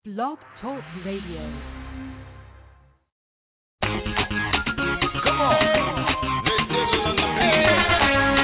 Blog Talk Radio. Come on. Let's get it on the beat.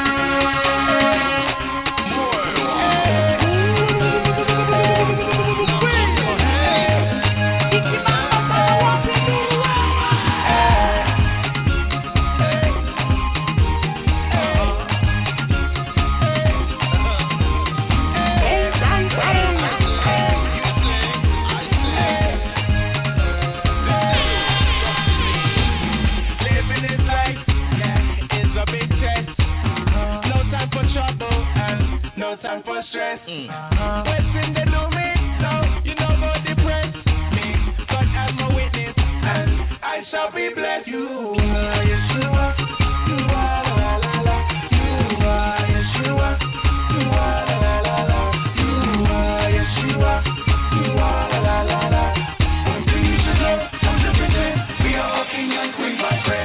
Time for stress. When they do me, no, you know go depress me. God as my witness, and I shall be blessed. You are Yeshua, you are la la la. You are Yeshua, you are la la la. You are Yeshua, you are la la la. One thing you should know, don't you pretend. We are all king and queen, my friend.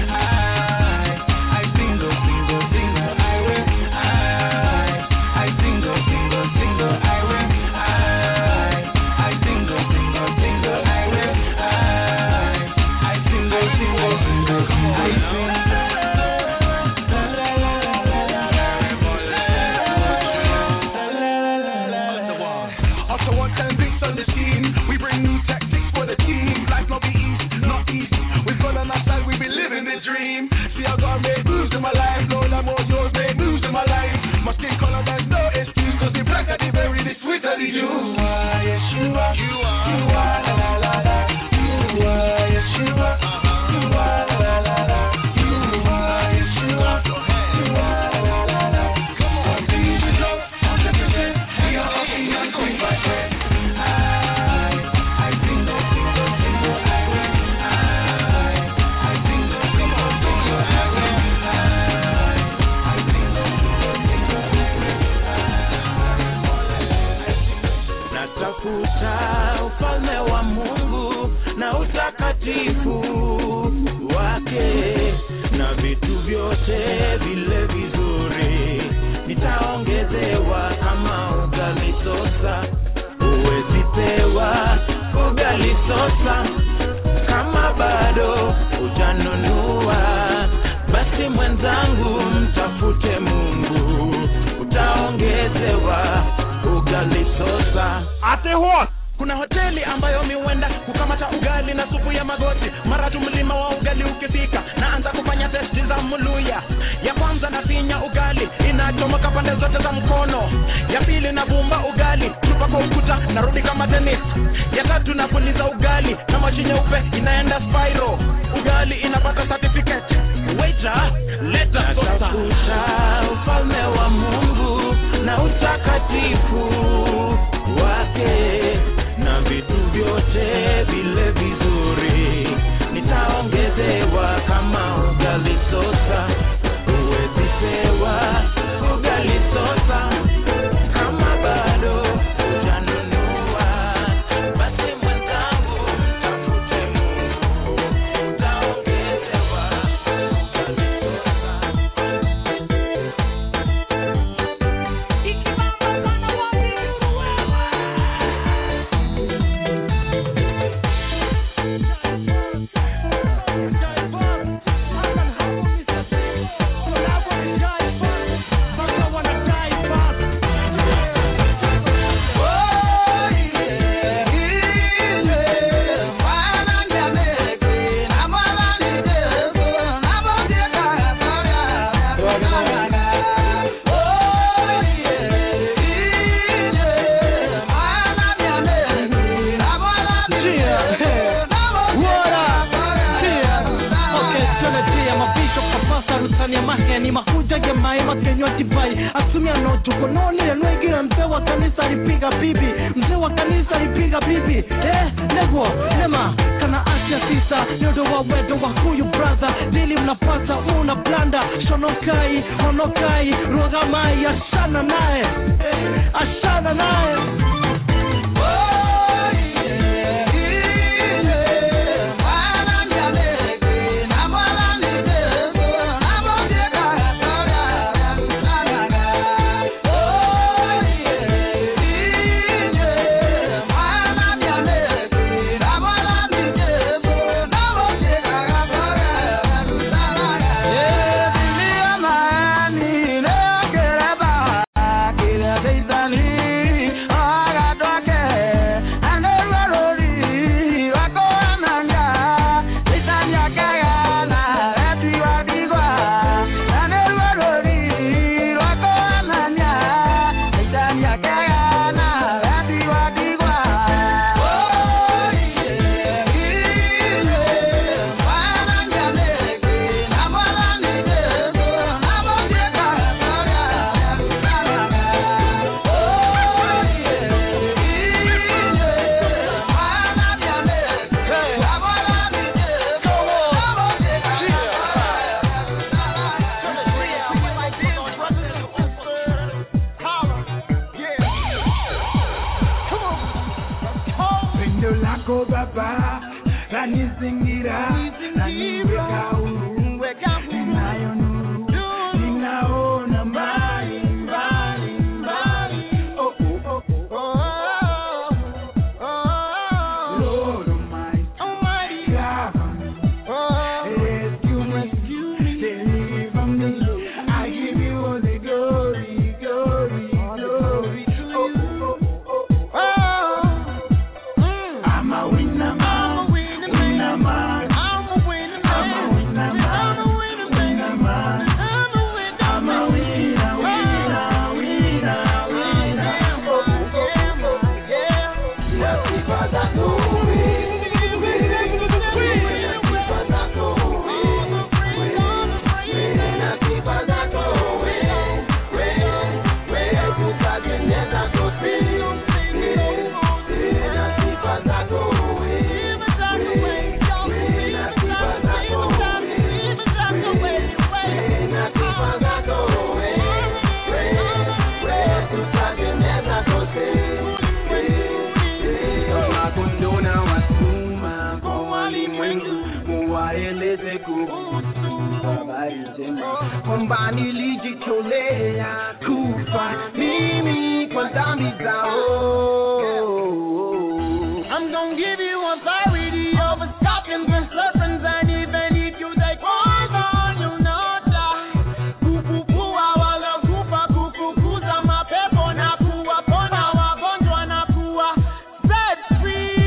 I single, I will. I single, I will. I single, I will. I single, I sing. Also one time big on the scene. We bring new tactics for the team. Life not be easy, not easy. With God on our side, we be living the dream. See how God made moves in my life. Lord, I'm all yours, made moves in my life. My skin color, there's no excuse. Cause the black are the berry, the sweet are the juice. You are Yeshua, you are la la la la. You are Yeshua, you are la la la la. You are Yeshua, you are la la la la. Come on, do you know, 100%, we are all king and queen, my friend. I single, I will. I single, I will. Natafuta ufalme wa Mungu na utakatifu wake, na vitu vyote vile vizuri nitaongezewa kama ugali sosa. Huwezi pewa ugali sosa kama bado hujanunua. Basi mwenzangu, mtafute Mungu, utaongezewa ugali sosa. Ate what? Kuna hoteli ambayo miwenda kukamata ugali na supu ya magoti. Mara tu mlima wa ugali ukifika, naanza kufanya testi za muluya. Ya kwanza nafinya ugali, inachomoka pande zote za mkono. Ya pili nabumba ugali, chupa kwa ukuta, narudi kama tennis. Ya tatu napuliza ugali, na maji nyeupe inaenda spiral. Ugali inapata certificate. Waiter, leta sosa. Natafuta ufalme wa Mungu na utakatifu wake, na vitu vyote vile vizuri nitaongezewa kama ugali sosa. Huwezi pewa ugali sosa kama bado hujanunua. Basi mwenzangu, mtafute Mungu, utaongezewa ugali ni makuja gemai makenywa tibai asumia no tukononi lwegira mzee wa kanisa alipiga bibi, mzee wa kanisa alipiga bibi. Nego lema kana asia sisa yodo wa wedo wa huyu brother dili mnapata una blanda shonokai honokai rogamai ashana nae ashana nae. lako Baba lanizingira, laniweka huru, ninayo nuru, ninaona mbali mbali mbali. Oh oh oh oh oh. Lord Almighty, cover me, rescue me, deliver me. I give you all the glory, glory, glory. Oh oh oh oh. I'm a winner man, winner man. I'm a winner man, winner man. I'm a winner, winner, winner, winner. Oh oh oh yeah. Let's keep on going. Kombani lijitolea kufa mimi kwa dhambi zao. I'm gonna give you authority over scorpions and serpents, and even if you take poison, you'll not die. Kupupua wala kufa, kufukuza mapepo na kuwapona wagonjwa na kuwa set free.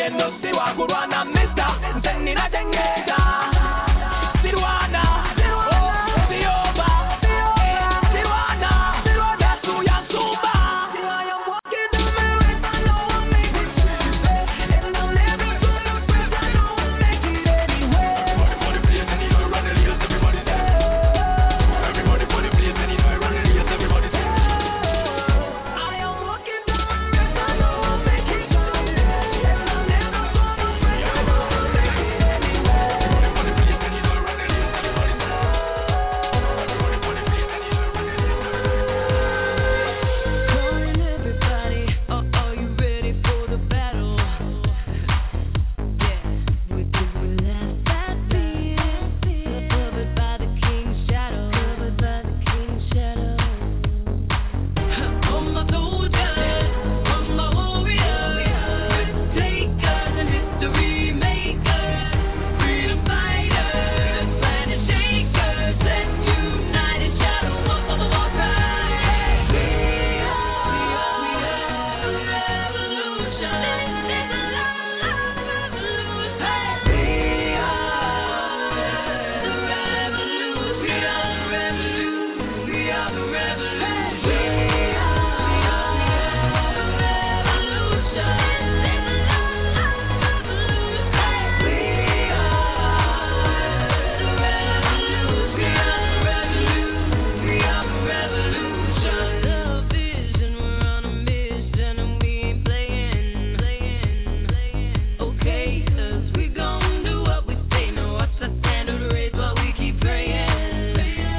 yendo siwa kurwana mister Ntenina tengeza Sirwana Sioba Sirwana Yasu Yasuba I am walking the mirror I know I'll make it and I'm never gonna quit I know I'll make it anyway Everybody plays and you know run the race everybody say Everybody for the place and you know run the race everybody say I am walking the mirror I know I'll make it and I'm never gonna quit I know I'll make it anyway Everybody plays and you know run the race everybody say Everybody for the place and you know run the race Calling everybody, are you ready for the battle? Yeah, we left that beat, covered by the king's shadow, Come my soldiers, come my warriors, takers and history makers, freedom fighters, planet shakers, let's unite and shadow up on the war cry. We are the revolution. This is the revolution. We are the revolution. We are the revolution. We are the revolution. We are the revolution. Love vision, we're on a mission and we ain't playing. Okay, 'cause we gon' do what we say. No, what's the standard race while we keep praying.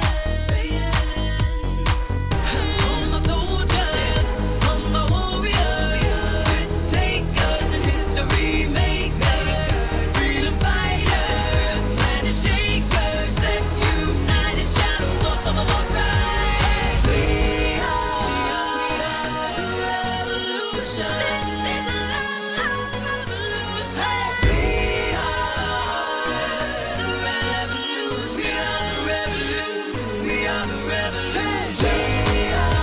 Come my soldiers, come my warriors, takers and history makers, freedom fighters, planet shakers, let's unite and shadow up on the war cry. We are the revolution. This is the revolution. We are the revolution. We are the revolution.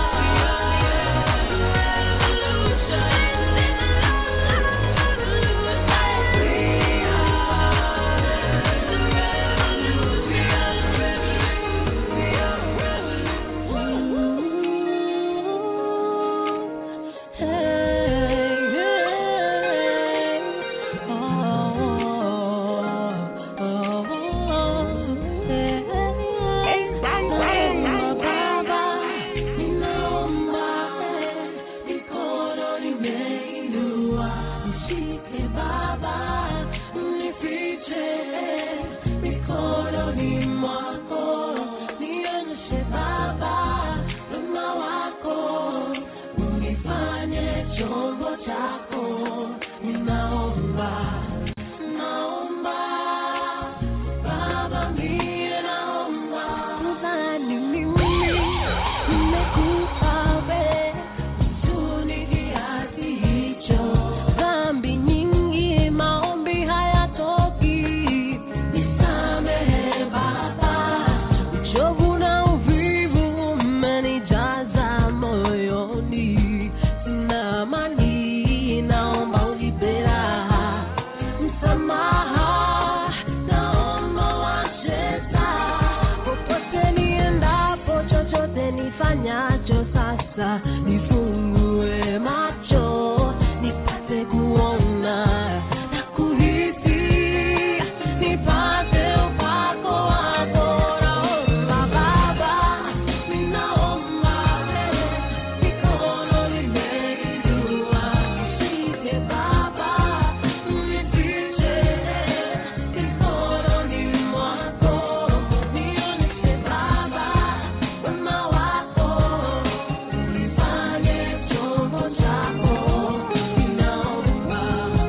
Chombo chako, ninaomba, Baba mie naomba, nadhani mimi nimekupa wewe, huzuni kiasi hicho, dhambi nyingi, maombi hayatoki, nisamehe Baba, uchovu na uvivu umenijaza moyoni, sina amani, naomba unipe raha, msamaha, naomba wacheza, popote niendapo, chochote nifanyacho sasa, nifungue macho, nipate kuona na kuhisi, nipate upako wako, naomba Baba, ninaomba wewe, mikono nimeinua, nishike Baba, unifiche mikononi mwako, nionyeshe Baba wema wako, unifanye chombo chako, ninaomba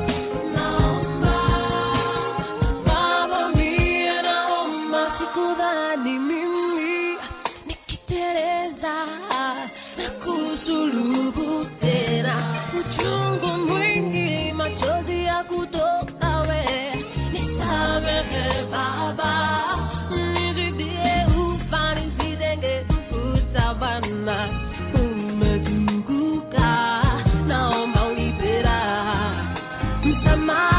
Baba mie naomba, sikudhani mimi nikiteleza na kusulubu tena, uchungu mwingi, machozi ya kutoka we, nisamehe Baba, nizidie ufa, nisijenge ukuta Bwana, umetukuka, naomba unipe raha, msamaha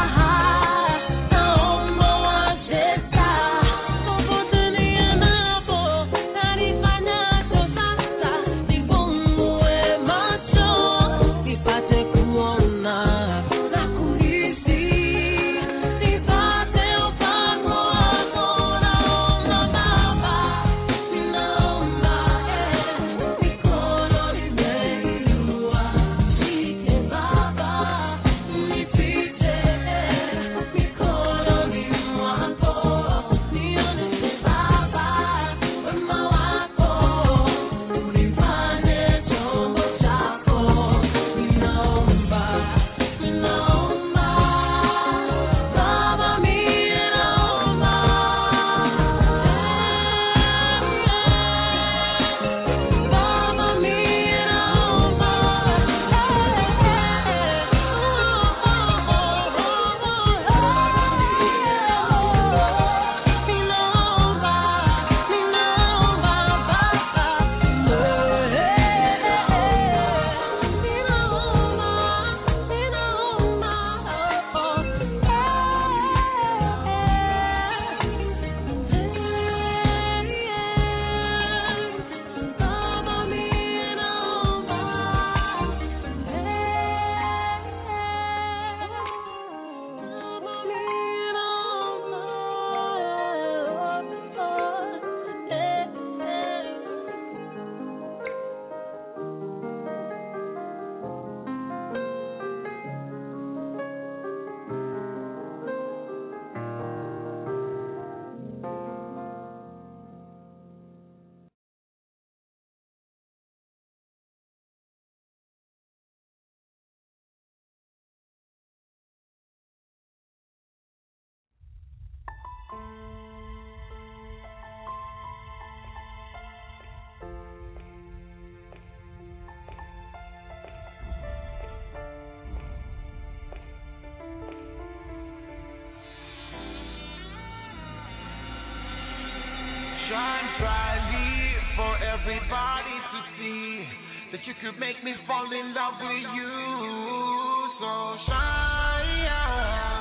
brightly for everybody to see that you could make me fall in love with you. So shine,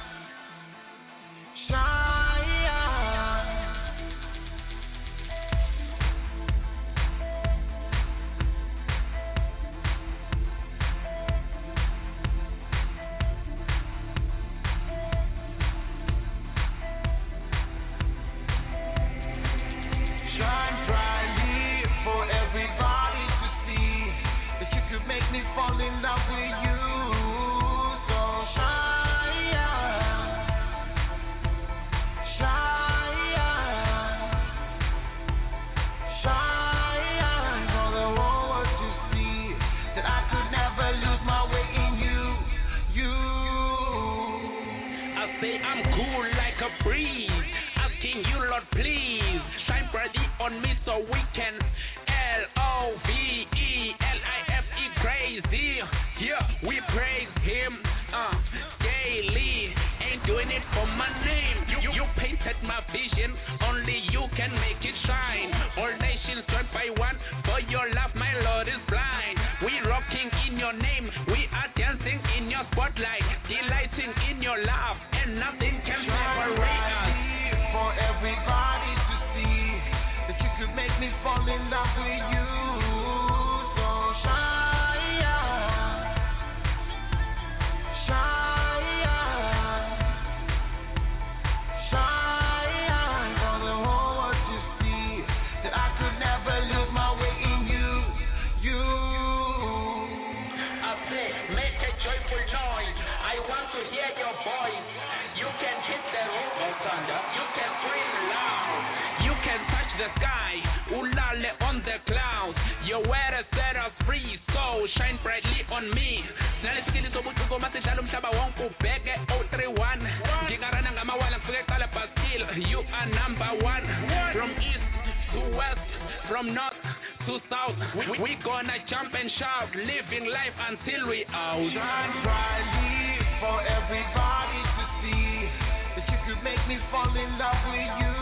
shine. Fall in love with you, so shine, shine, shine, for the whole world to see that I could never lose my way in you. I say I'm cool like a breeze, asking you, Lord, please shine brightly on me so we can LOVELIFE crazy. Yeah, we praise him daily. Ain't doing it for my name. You painted my vision. Only you can make it shine. All nations join by one. For your love, my Lord is blind. We rocking in your name. We are dancing in your spotlight. Delighting in your love. And nothing can separate us. For everybody to see that you could make me fall in love with you. So shine. The sky, ulale on the clouds. Your word has set us free, so shine brightly on me. Nalisikiliza ubutuko masijalo mhlaba wonke ubheke 031. Ngingarana ngamawala ngifike qala Bastille. You are number one. From east to west, from north to south. We gonna jump and shout, living life until we out. Shine brightly for everybody to see that you could make me fall in love with you.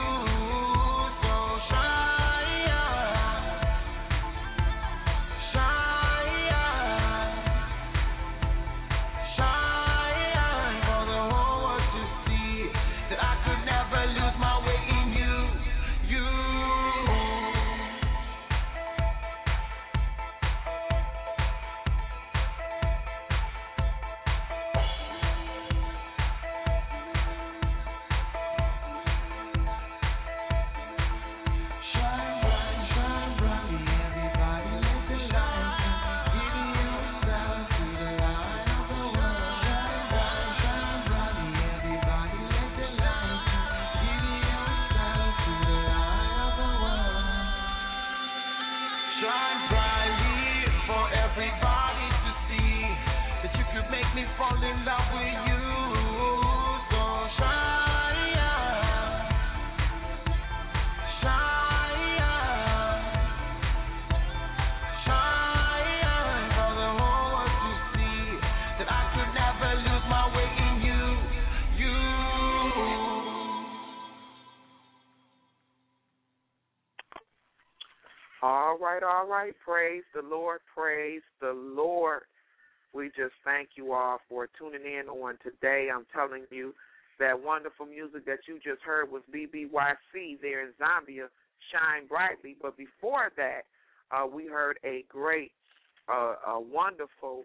All right. Praise the Lord. Praise the Lord. We just thank you all for tuning in on today. I'm telling you that wonderful music that you just heard was BBYC there in Zambia, Shine Brightly. But before that, we heard a great, a wonderful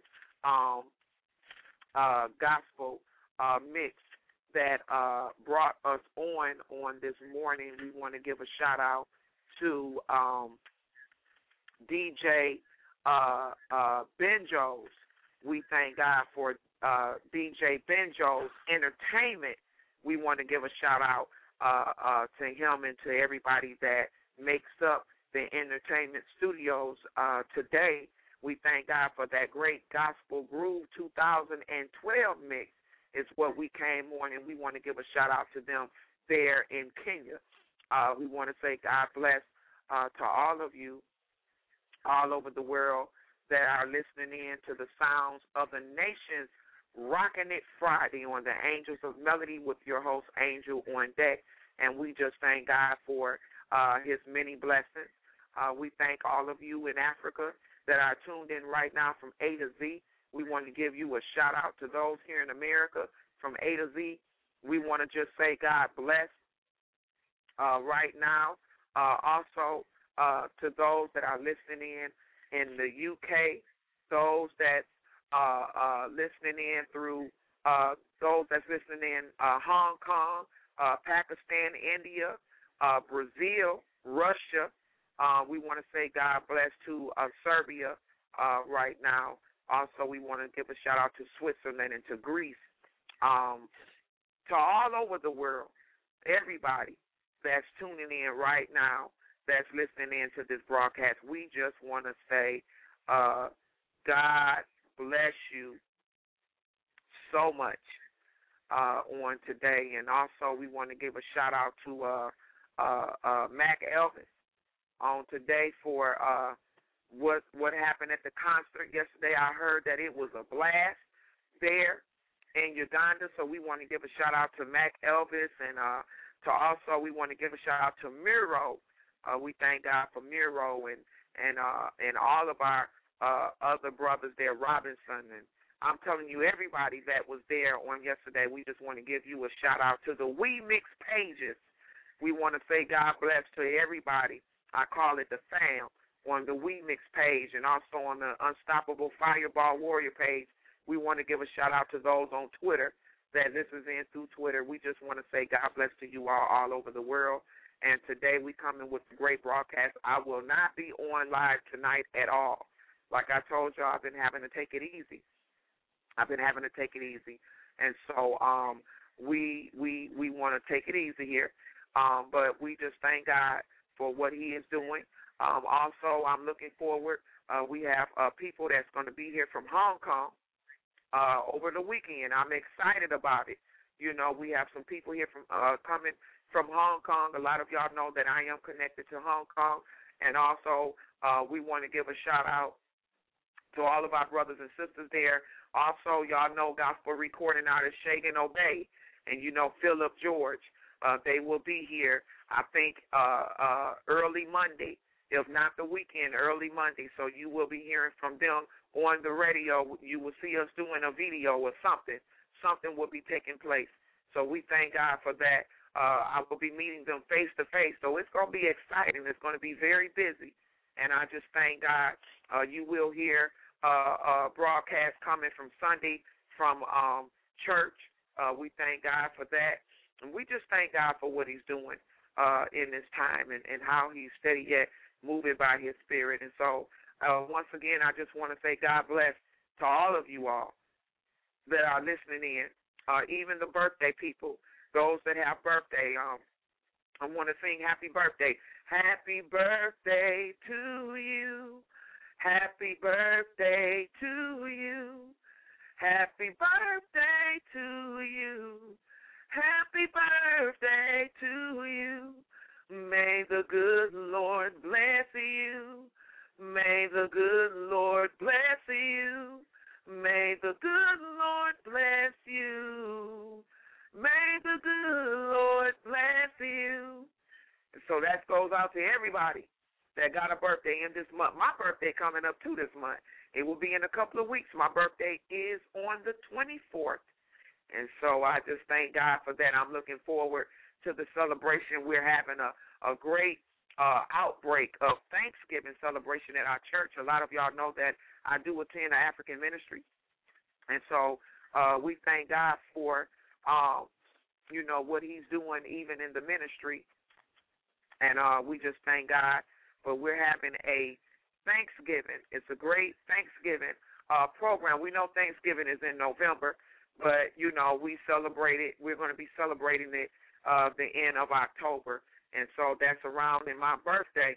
gospel mix that brought us on this morning. We want to give a shout-out to DJ Benjo's. We thank God for DJ Benjo's Entertainment. We want to give a shout-out to him and to everybody that makes up the entertainment studios today. We thank God for that great Gospel Groove 2012 mix is what we came on, and we want to give a shout-out to them there in Kenya. We want to say God bless to all of you all over the world that are listening in to the sounds of the nations, Rocking It Friday on the Angels of Melody with your host, Angel on Deck. And we just thank God for his many blessings. We thank all of you in Africa that are tuned in right now from A to Z. We want to give you a shout-out to those here in America from A to Z. We want to just say God bless right now. Also, to those that are listening in the UK, those that listening in through those that's listening in Hong Kong, Pakistan, India, Brazil, Russia. We want to say God bless to Serbia right now. Also, we want to give a shout-out to Switzerland and to Greece, to all over the world, everybody that's tuning in right now, that's listening in to this broadcast. We just want to say God bless you so much on today. And also, we want to give a shout-out to Mac Elvis on today for what happened at the concert yesterday. I heard that it was a blast there in Uganda, so we want to give a shout-out to Mac Elvis, and we want to give a shout-out to Miro. We thank God for Miro and all of our other brothers there, Robinson, and I'm telling you, everybody that was there on yesterday, we just want to give you a shout-out to the We Mix pages. We want to say God bless to everybody. I call it the fam on the We Mix page, and also on the Unstoppable Fireball Warrior page. We want to give a shout-out to those on Twitter that this is in through Twitter. We just want to say God bless to you all over the world. And today we come in with a great broadcast. I will not be on live tonight at all. Like I told you, I've been having to take it easy. And so we want to take it easy here. But we just thank God for what he is doing. Also, I'm looking forward. We have people that's going to be here from Hong Kong over the weekend. I'm excited about it. You know, we have some people here from coming from Hong Kong. A lot of y'all know that I am connected to Hong Kong. And also, we want to give a shout-out to all of our brothers and sisters there. Also, y'all know gospel recording artist Shagan Obey and, you know, Philip George. They will be here, I think, early Monday, if not the weekend, early Monday. So you will be hearing from them on the radio. You will see us doing a video or something. Something will be taking place. So we thank God for that. I will be meeting them face-to-face. So it's going to be exciting. It's going to be very busy. And I just thank God. You will hear broadcast coming from Sunday from church. We thank God for that. And we just thank God for what he's doing in this time and how he's steady yet moving by his spirit. And so, once again, I just want to say God bless to all of you all that are listening in, even the birthday people, those that have birthday. I want to sing happy birthday. Happy birthday to you. Happy birthday to you. Happy birthday to you. Happy birthday to you. May the good Lord bless you. May the good Lord bless you. May the good Lord bless you. May the good Lord bless you. And so that goes out to everybody that got a birthday in this month. My birthday coming up too this month. It will be in a couple of weeks. My birthday is on the 24th. And so I just thank God for that. I'm looking forward to the celebration. We're having a great outbreak of Thanksgiving celebration at our church. A lot of y'all know that I do attend an African ministry. And so we thank God for, you know, what he's doing even in the ministry. And we just thank God. But we're having a Thanksgiving. It's a great Thanksgiving program. We know Thanksgiving is in November. But, you know, we celebrate it. We're going to be celebrating it the end of October. And so that's around in my birthday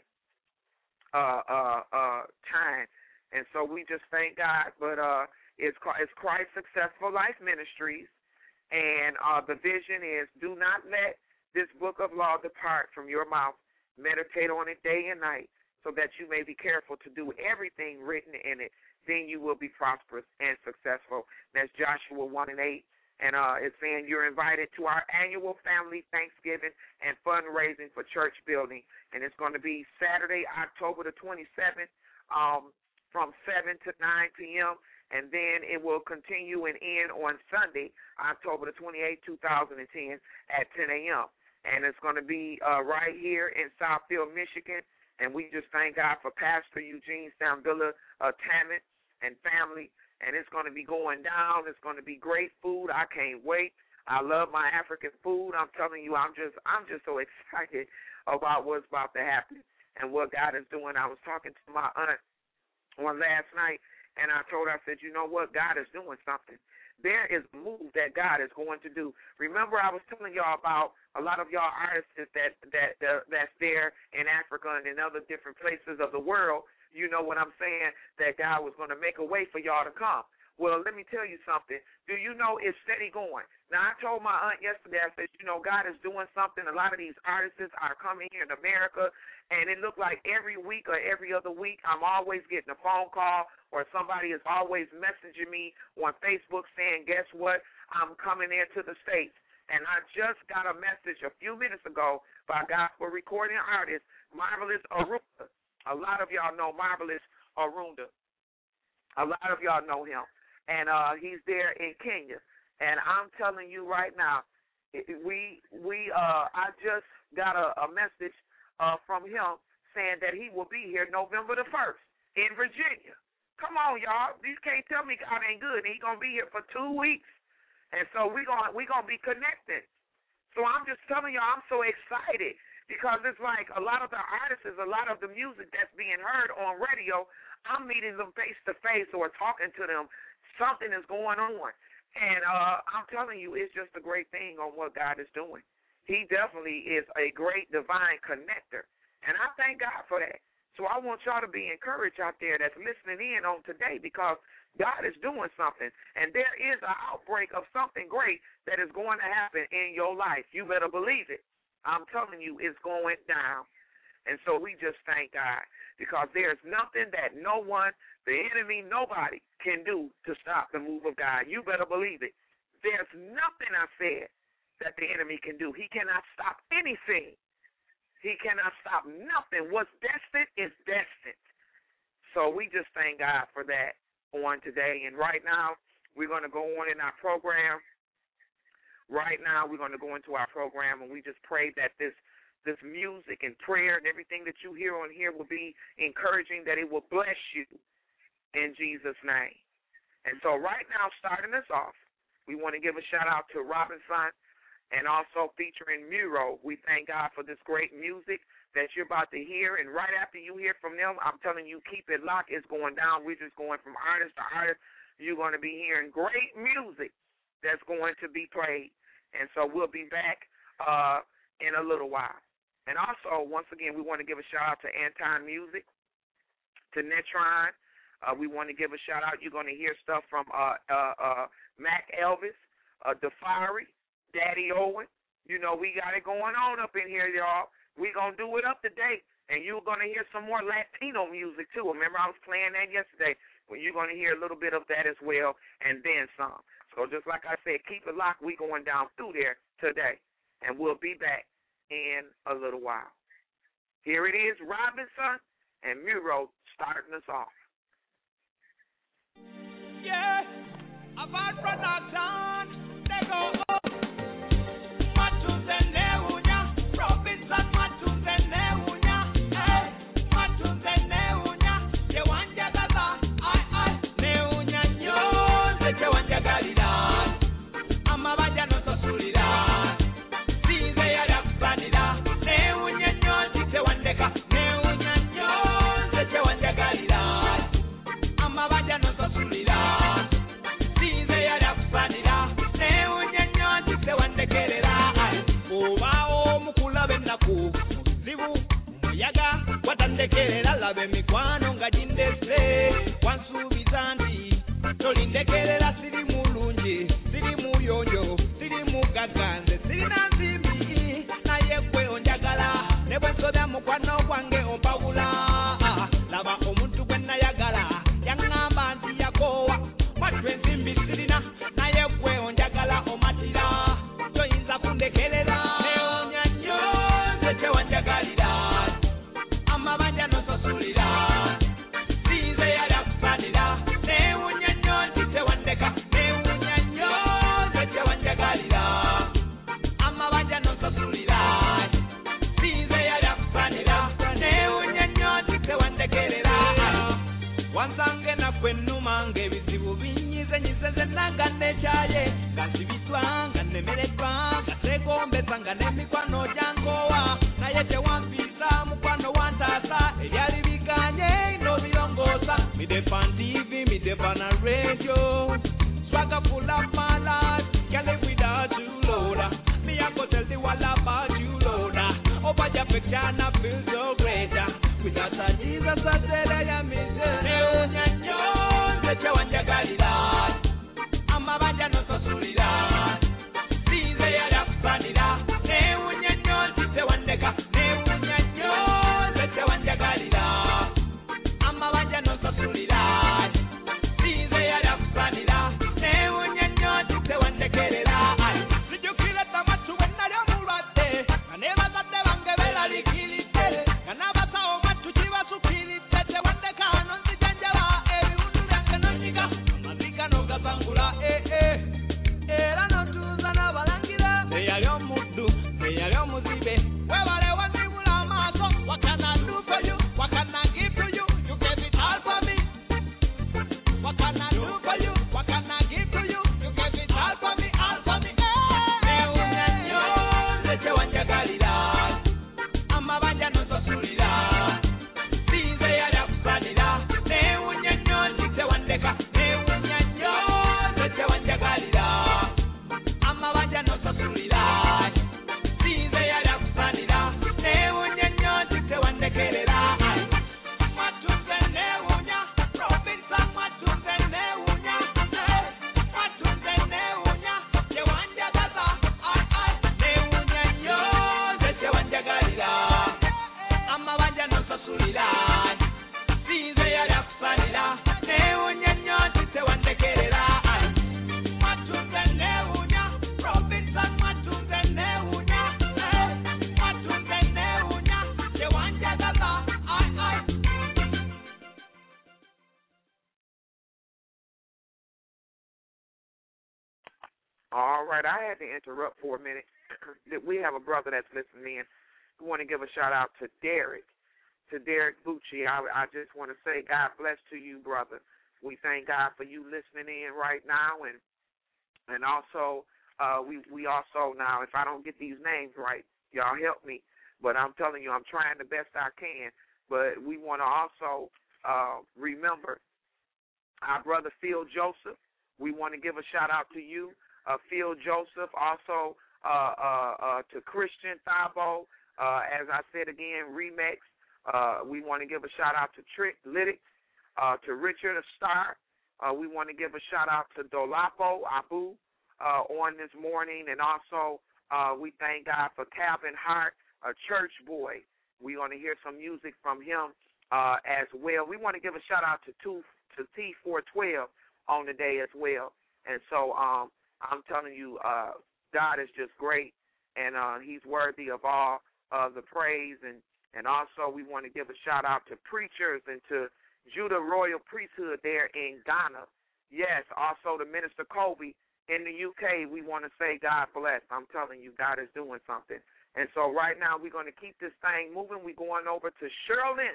time. And so we just thank God. But it's Christ Successful Life Ministries. And the vision is do not let this book of law depart from your mouth. Meditate on it day and night so that you may be careful to do everything written in it. Then you will be prosperous and successful. That's Joshua 1:8. And it's saying you're invited to our annual family Thanksgiving and fundraising for church building. And it's going to be Saturday, October the 27th, from 7 to 9 p.m., and then it will continue and end on Sunday, October the 28th, 2010, at 10 a.m. And it's going to be right here in Southfield, Michigan. And we just thank God for Pastor Eugene Stambilla Tammet and family. And it's going to be going down. It's going to be great food. I can't wait. I love my African food. I'm telling you, I'm just so excited about what's about to happen and what God is doing. I was talking to my aunt on last night, and I told her, I said, you know what, God is doing something. There is a move that God is going to do. Remember, I was telling y'all about a lot of y'all artists that's there in Africa and in other different places of the world. You know what I'm saying, that God was going to make a way for y'all to come. Well, let me tell you something. Do you know it's steady going? Now, I told my aunt yesterday, I said, you know, God is doing something. A lot of these artists are coming here in America, and it looked like every week or every other week I'm always getting a phone call or somebody is always messaging me on Facebook saying, guess what, I'm coming into the States. And I just got a message a few minutes ago by gospel recording artist Marvelous Arunda. A lot of y'all know Marvelous Arunda. A lot of y'all know him. And he's there in Kenya. And I'm telling you right now, I just got a message from him saying that he will be here November the 1st in Virginia. Come on, y'all. You can't tell me God ain't good. He's going to be here for 2 weeks. And so we're gonna be connected. So I'm just telling y'all, I'm so excited because it's like a lot of the artists, a lot of the music that's being heard on radio, I'm meeting them face-to-face or talking to them. Something is going on. And I'm telling you, it's just a great thing on what God is doing. He definitely is a great divine connector. And I thank God for that. So I want y'all to be encouraged out there that's listening in on today because God is doing something. And there is an outbreak of something great that is going to happen in your life. You better believe it. I'm telling you, it's going down. And so we just thank God because there's nothing that no one, the enemy, nobody can do to stop the move of God. You better believe it. There's nothing, I said, that the enemy can do. He cannot stop anything. He cannot stop nothing. What's destined is destined. So we just thank God for that on today. And right now, we're going to go on in our program. Right now, we're going to go into our program, and we just pray that this music and prayer and everything that you hear on here will be encouraging, that it will bless you in Jesus' name. And so right now, starting us off, we want to give a shout-out to Robinson and also featuring Muro. We thank God for this great music that you're about to hear. And right after you hear from them, I'm telling you, keep it locked. It's going down. We're just going from artist to artist. You're going to be hearing great music that's going to be played. And so we'll be back in a little while. And also, once again, we want to give a shout-out to Anton Music, to Netron. We want to give a shout-out. You're going to hear stuff from Mac Elvis, Defari, Daddy Owen. You know, we got it going on up in here, y'all. We're going to do it up to date. And you're going to hear some more Latino music, too. Remember, I was playing that yesterday. Well, you're going to hear a little bit of that as well, and then some. So just like I said, keep it locked. We're going down through there today. And we'll be back in a little while. Here it is, Robinson and Muro starting us off. Yeah, about production, they go. Watandekerera labe mikwano nga jindese wansuubiza nti tolindekerera siri mulungi siri muyonjo siri mugaganze sirina nsimbi naye gwe onjagala ne bwe nsobya mukwano gwange ompawula laba omuntu gwe nayagala yaŋŋamba nti yakoowa wattu ensimbi sirina naye gwe onjagala wansangena kwenuma ng'ebizibu binyize nyize nanga nekyaye nga nsibitwa nga nemereddwa nga tegombesa nga n'emikwano gyangowa naye tewampiisa mukwano wantaasa ebyali biganye n'obirongoosa midefa TV midefa na radio swagger full of my life can't live without you Lord me I go tell the world about you Lord over your picture and I feel so great without a Jesus I said I am miserable neunyanyo zeche wanjagalira amabanja nososulira bize yalakusanira neunyanyo zite wandeka neunyanyo zeche wanjagalira amabanja nososulira bize yalakusanira neunyanyo zite wandekerera sijukile tamatu wenali omulwadde nga nebazadde bange belalikirite nga n'abasawo batukibasukirite tewandeka hano nzijanjaba ebiwundu byange nonyiga amaziga n'ogazangula era n'otuuza n'abalangira neyali omuddu neyali omuzibe webale wazibula amaaso what can I do for you what can I give to you you gave it all for me what can I do for you what can I give to you you gave it all for me neunyanyo zeche wanjagalira amabanja nososulira bize yalakusanira neunyanyo zite wandeka neunyanyo zeche wanjagalira amabanja nososulira bize yalakusanira neunyanyo zite wandekerera matuze neunya Robinson matuze neunya matuze neunya yewanjagaza neunyanyo zeche wanjagalira amabanja nososulira bize yalakusanira neunyanyo zite wandekerera matuze neunya Robinson matuze neunya matuze neunya yewanjagaza All right, I had to interrupt for a minute. We have a brother that's listening in. We want to give a shout out to Derek Bucci. I just want to say God bless to you, brother. We thank God for you listening in right now, and also we also now, if I don't get these names right, y'all help me. But I'm telling you, I'm trying the best I can. But we want to also remember our brother Phil Joseph. We want to give a shout out to you. Phil Joseph, also to Christian Thabo, as I said again, Remix. We want to give a shout out to Trick Lydic, to Richard Star. We want to give a shout out to Dolapo Abu on this morning, and also we thank God for Calvin Hart, a church boy. We want to hear some music from him as well. We want to give a shout out to T412 on the day as well, and so I'm telling you, God is just great, and he's worthy of all the praise. And also we want to give a shout-out to preachers and to Judah Royal Priesthood there in Ghana. Yes, also to Minister Kobe in the UK. We want to say God bless. I'm telling you, God is doing something. And so right now we're going to keep this thing moving. We're going over to Shirley,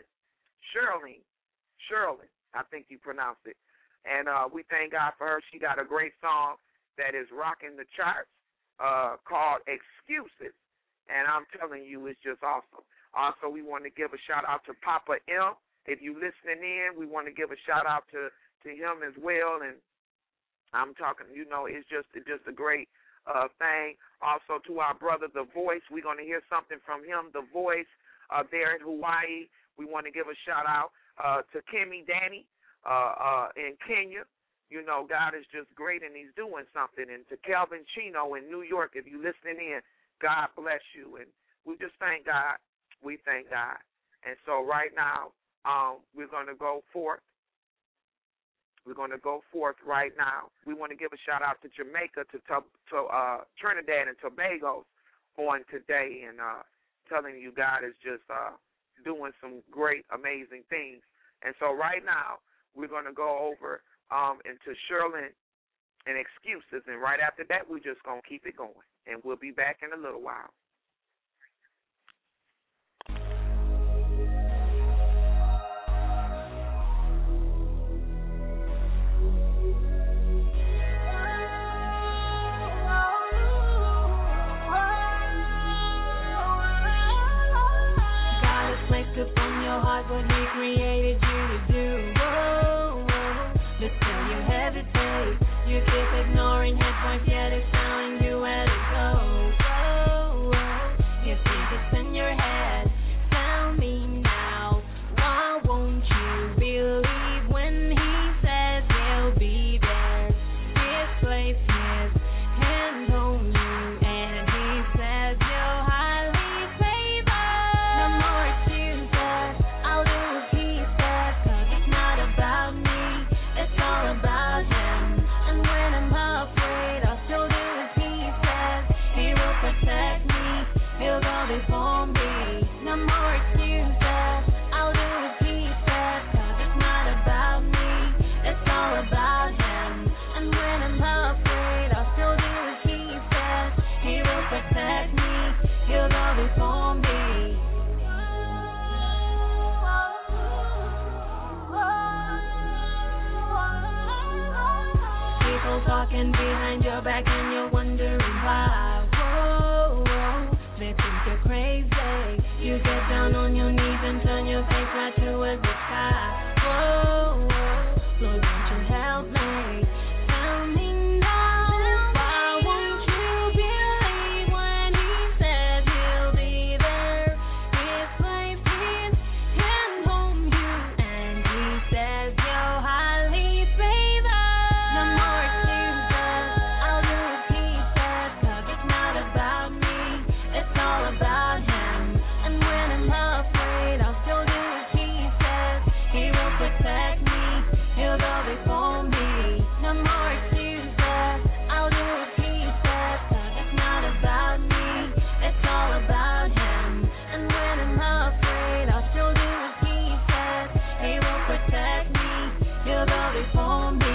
I think you pronounce it. And we thank God for her. She got a great song that is rocking the charts called Excuses. And I'm telling you, it's just awesome. Also, we want to give a shout-out to Papa M. If you're listening in, we want to give a shout-out to him as well. And I'm talking, it's just a great thing. Also, to our brother, The Voice. We're going to hear something from him, The Voice, there in Hawaii. We want to give a shout-out to Kimmy Danny in Kenya. God is just great, and he's doing something. And to Calvin Chino in New York, if you're listening in, God bless you. And we just thank God. We thank God. And so right now, we're going to go forth. We're going to go forth right now. We want to give a shout-out to Jamaica, to Trinidad and Tobago on today, and telling you God is just doing some great, amazing things. And so right now, we're going to go over into Shirley and Excuses, and right after that, we're just going to keep it going, and we'll be back in a little while. talking behind your back and you're wondering why. Whoa, whoa, they think you're crazy. You get down on your knees and turn your face right towards the sky. Whoa, whoa, Lord, won't you help me? Tell me now, why won't you believe when he says he'll be there? His life is in whom you, and he says you're highly favored. No more excuses, I'll do as he says, 'cause it's not about me, it's all about him. And when I'm afraid, I'll still do as he says. He will protect me, he'll go before me. No more excuses, I'll do as he says, 'cause it's not about me, it's all about him. And when I'm afraid, I'll still do as he says. He will protect me, he'll go before me.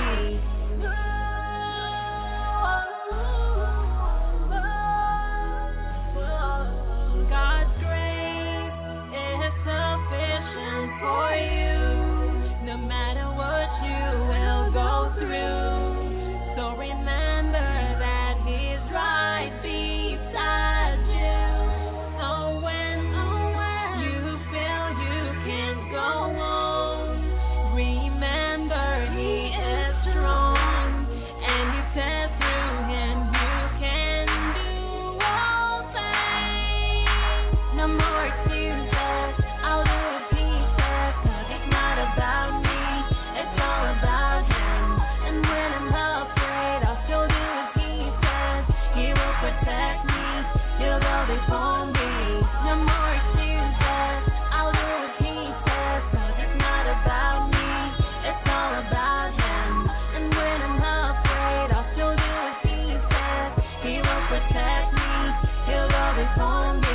God's grace is sufficient for you, no matter what you will go through. So remember that he's right beside you. So when you feel you can't go on, remember he is strong, and you said through him you can do all things. No more excuses, I'll do as he says, 'cause it's not about me, it's all about him. And when I'm afraid, I'll still do as he says. He will protect me, he'll go before me. No more excuses, I'll do as he says, 'cause it's not about me, it's all about him. And when I'm afraid, I'll still do as he says. He will protect me, he'll go before me.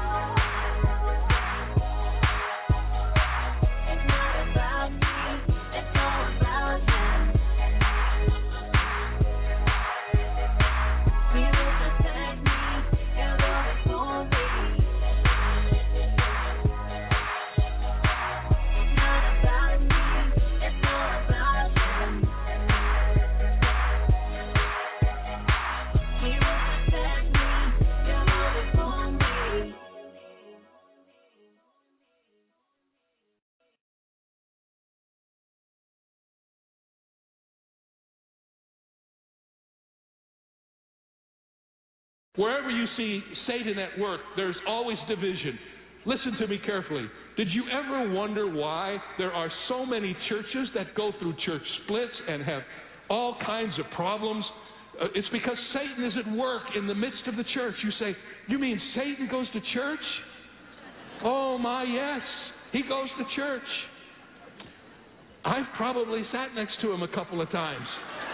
It's not about me, it's all about him. He will protect me, he'll go before me. It's not about me, it's all about him. He will protect me, he'll go before me. Wherever you see Satan at work, there's always division. Listen to me carefully. Did you ever wonder why there are so many churches that go through church splits and have all kinds of problems? It's because Satan is at work in the midst of the church. You say, you mean Satan goes to church? Oh my, yes. He goes to church. I've probably sat next to him a couple of times.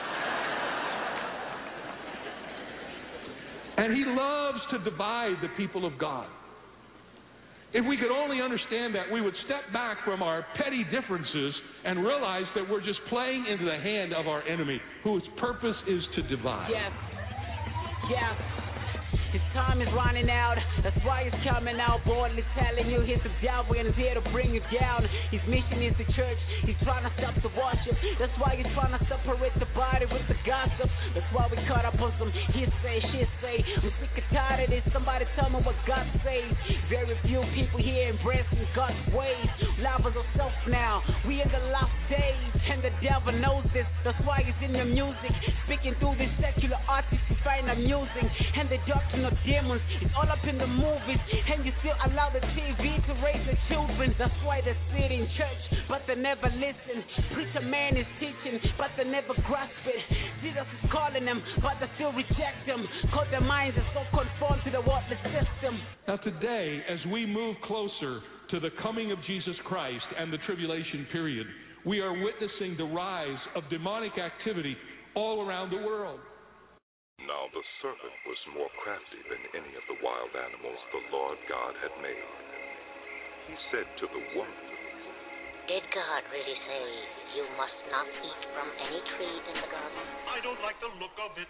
And he loves to divide the people of God. If we could only understand that, we would step back from our petty differences and realize that we're just playing into the hand of our enemy, whose purpose is to divide. Yes. Yeah. His time is running out, that's why he's coming out boldly telling you he's the devil and he's here to bring you down. His mission is the church, he's trying to stop the worship. That's why he's trying to separate the body with the gossip. That's why we caught up on some hearsay, shit say. I'm sick and tired of this, somebody tell me what God says. Very few people here embracing God's ways. Lovers of self now, we in the last days, and the devil knows this. That's why he's in the music, speaking through these secular artists you find amusing. And the doctrine of demons, it's all up in the movies, and you still allow the TV to raise the children. That's why they sit in church, but they never listen. Preacher man is teaching, but they never grasp it. Jesus is calling them, but they still reject him, cause their minds are so conformed to the worldly system. Now today, as we move closer to the coming of Jesus Christ and the tribulation period, we are witnessing the rise of demonic activity all around the world. Now the serpent was more crafty than any of the wild animals the Lord God had made. He said to the woman, Did God really say you must not eat from any tree in the garden? I don't like the look of it.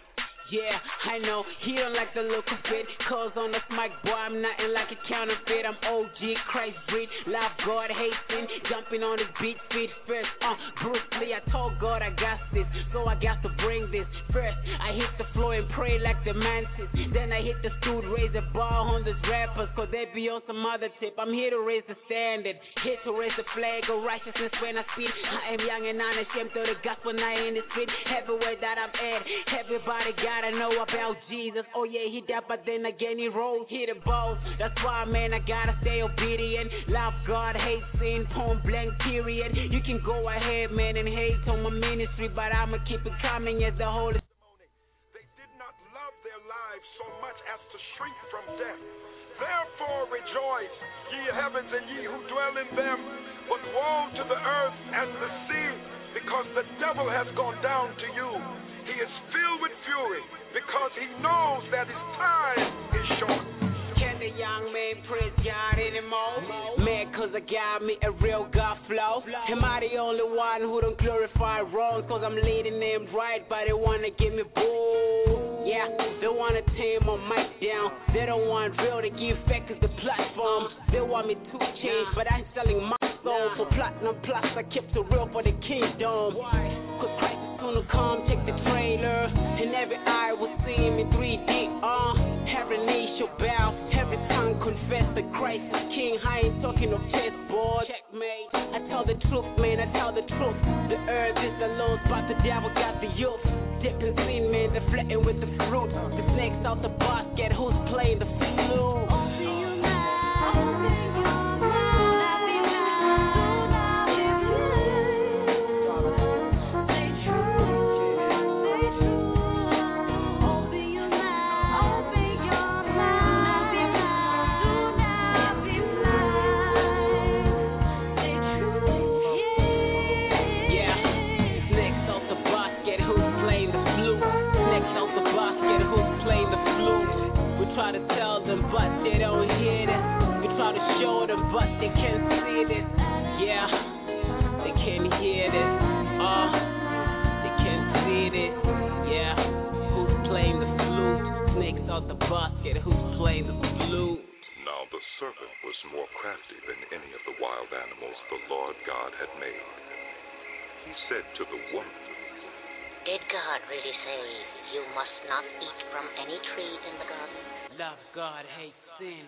Yeah, I know he don't like the look of it. Cause on this mic, boy, I'm nothing like a counterfeit. I'm OG, Christ breed, love God, hate sin. Jumping on his beat, feet first. Bruce Lee, I told God I got this, so I got to bring this. First, I hit the floor and pray like the mantis. Then I hit the stool, raise the bar on these rappers, cause they be on some other tip. I'm here to raise the standard, here to raise the flag of righteousness when I speak. I am young and unashamed of the gospel, now in the street. Everywhere that I'm at, everybody gotta know about Jesus. Oh yeah, he died, but then again he rose, hit the balls. That's why, man, I gotta stay obedient. Love God, hate sin, point blank, period. You can go ahead, man, and hate on my ministry, but I'ma keep it coming as the Holy. They did not love their lives so much as to shrink from death. Therefore rejoice, ye heavens and ye who dwell in them. But woe to the earth and the sea, because the devil has gone down to you. He is filled with fury, because he knows that his time is short. Can the young man praise God anymore? Man, cause I got me a real God flow. Am I the only one who don't glorify wrong? Cause I'm leading them right, but they wanna give me bull. Yeah, they wanna tear my mic down. They don't want real, they give fake as the platform. They want me to change, but I'm selling my soul for platinum plus. I kept it real for the kingdom. Cause Christ is gonna come, take the trailer, and every eye will see him in 3D. Every knee shall bow, every tongue confess that Christ is King. I ain't talking of chessboard. Checkmate. I tell the truth, man, I tell the truth. The earth is the Lord's, but the devil got the youth. Dipping sin, man, they're flirting with the fruit. The snakes out the basket, who's playing the flute? Try to tell them, but they don't hear this. We try to show them, but they can't see this. Yeah, they can't hear this. They can't see this. Yeah, who's playing the flute? Snakes out the basket, who's playing the flute? Now the serpent was more crafty than any of the wild animals the Lord God had made. He said to the woman, Did God really say you must not eat from any trees in the garden? Love God, hate sin.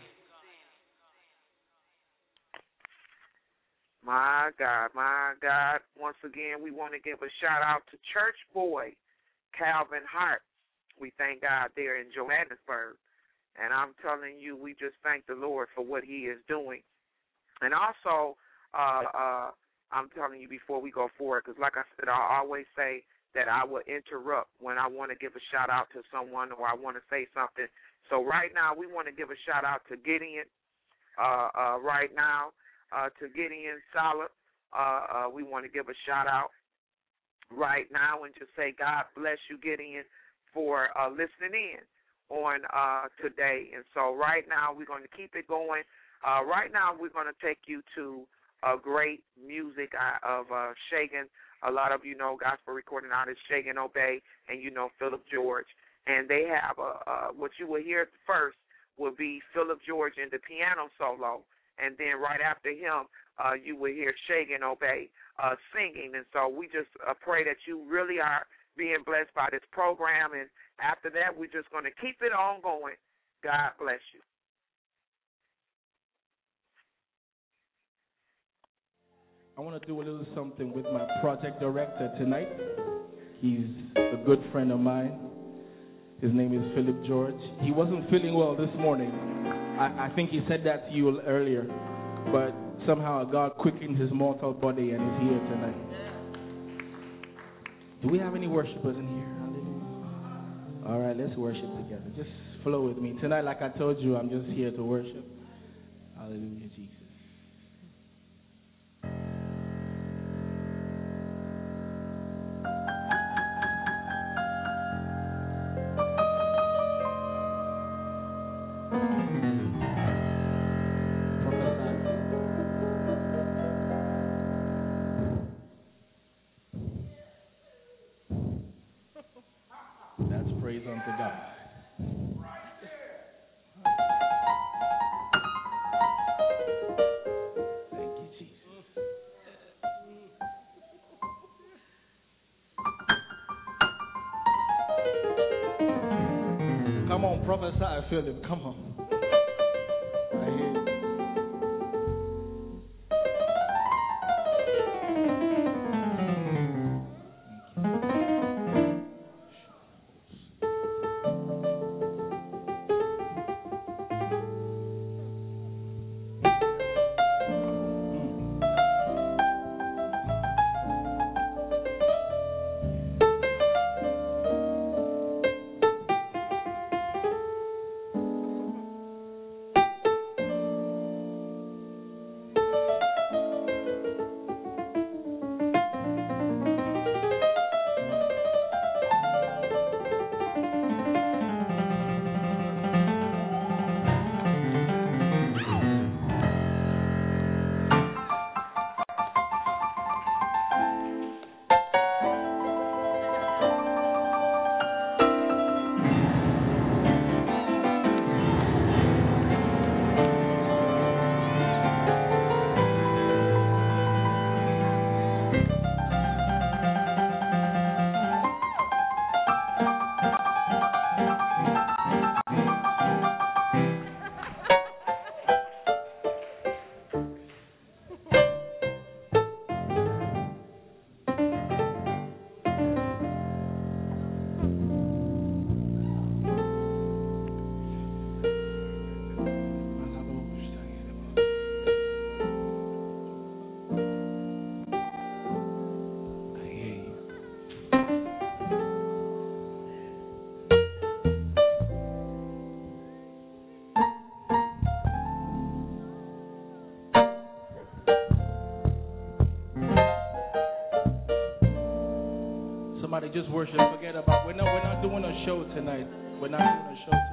My God. Once again, we want to give a shout out to Church Boy, Calvin Hart. We thank God there in Johannesburg. And I'm telling you, we just thank the Lord for what he is doing. And also, I'm telling you before we go forward, because like I said, I always say that I will interrupt when I want to give a shout out to someone or I want to say something. So right now we want to give a shout out to Gideon. Right now to Gideon Solid. We want to give a shout out right now and just say God bless you, Gideon, for listening in on today. And so right now we're going to keep it going. Right now we're going to take you to great music of Shagan. A lot of you know gospel recording artist Shagan Obey, and you know Philip George. And they have what you will hear first will be Philip George in the piano solo, and then right after him you will hear Shagan Obey singing. And so we just pray that you really are being blessed by this program. And after that, we're just going to keep it on going. God bless you. I want to do a little something with my project director tonight. He's a good friend of mine. His name is Philip George. He wasn't feeling well this morning. I think he said that to you earlier, but somehow God quickened his mortal body and is here tonight. Do we have any worshipers in here? Hallelujah. All right, let's worship together. Just flow with me. Tonight, like I told you, I'm just here to worship. Hallelujah, Jesus. praise unto God. Thank you, Jesus. Come on, prophesy, Philip. Come on. I hear you. Somebody just worship. Forget about. We're not doing a show tonight. We're not doing a show tonight.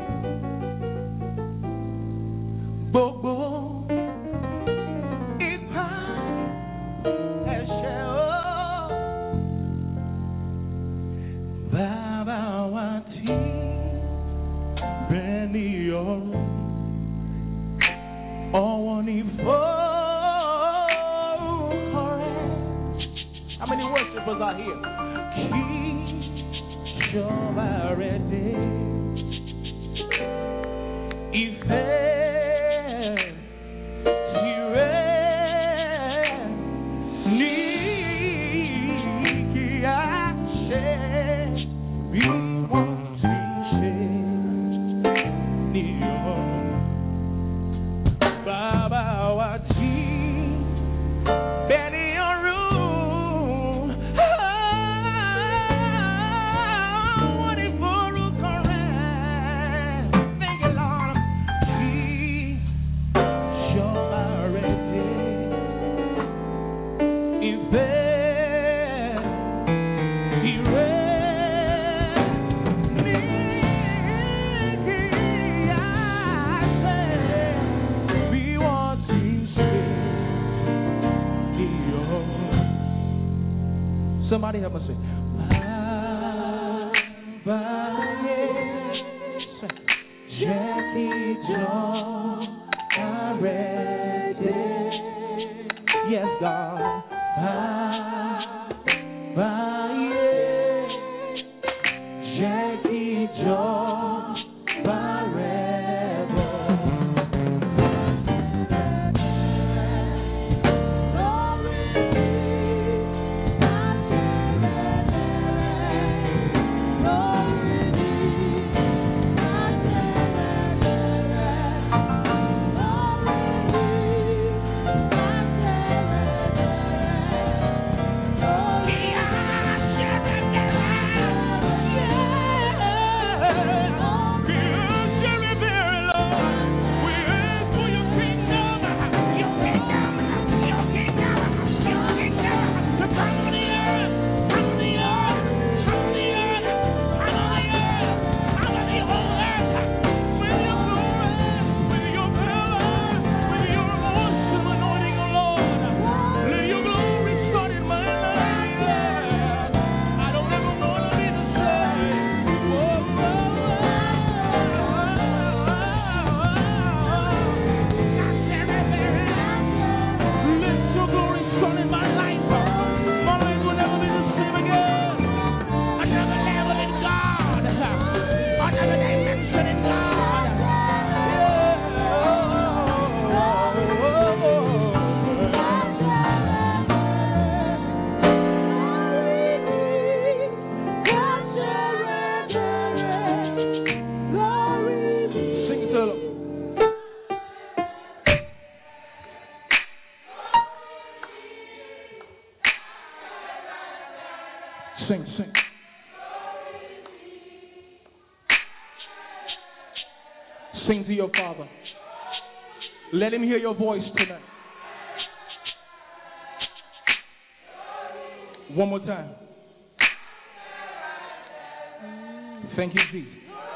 It's How many worshipers are here? Somebody help us sing. Jackie John, I'm ready. Yes, God. Jackie John, forever. Sing. Sing to your Father. Let him hear your voice tonight. One more time. Thank you, Jesus.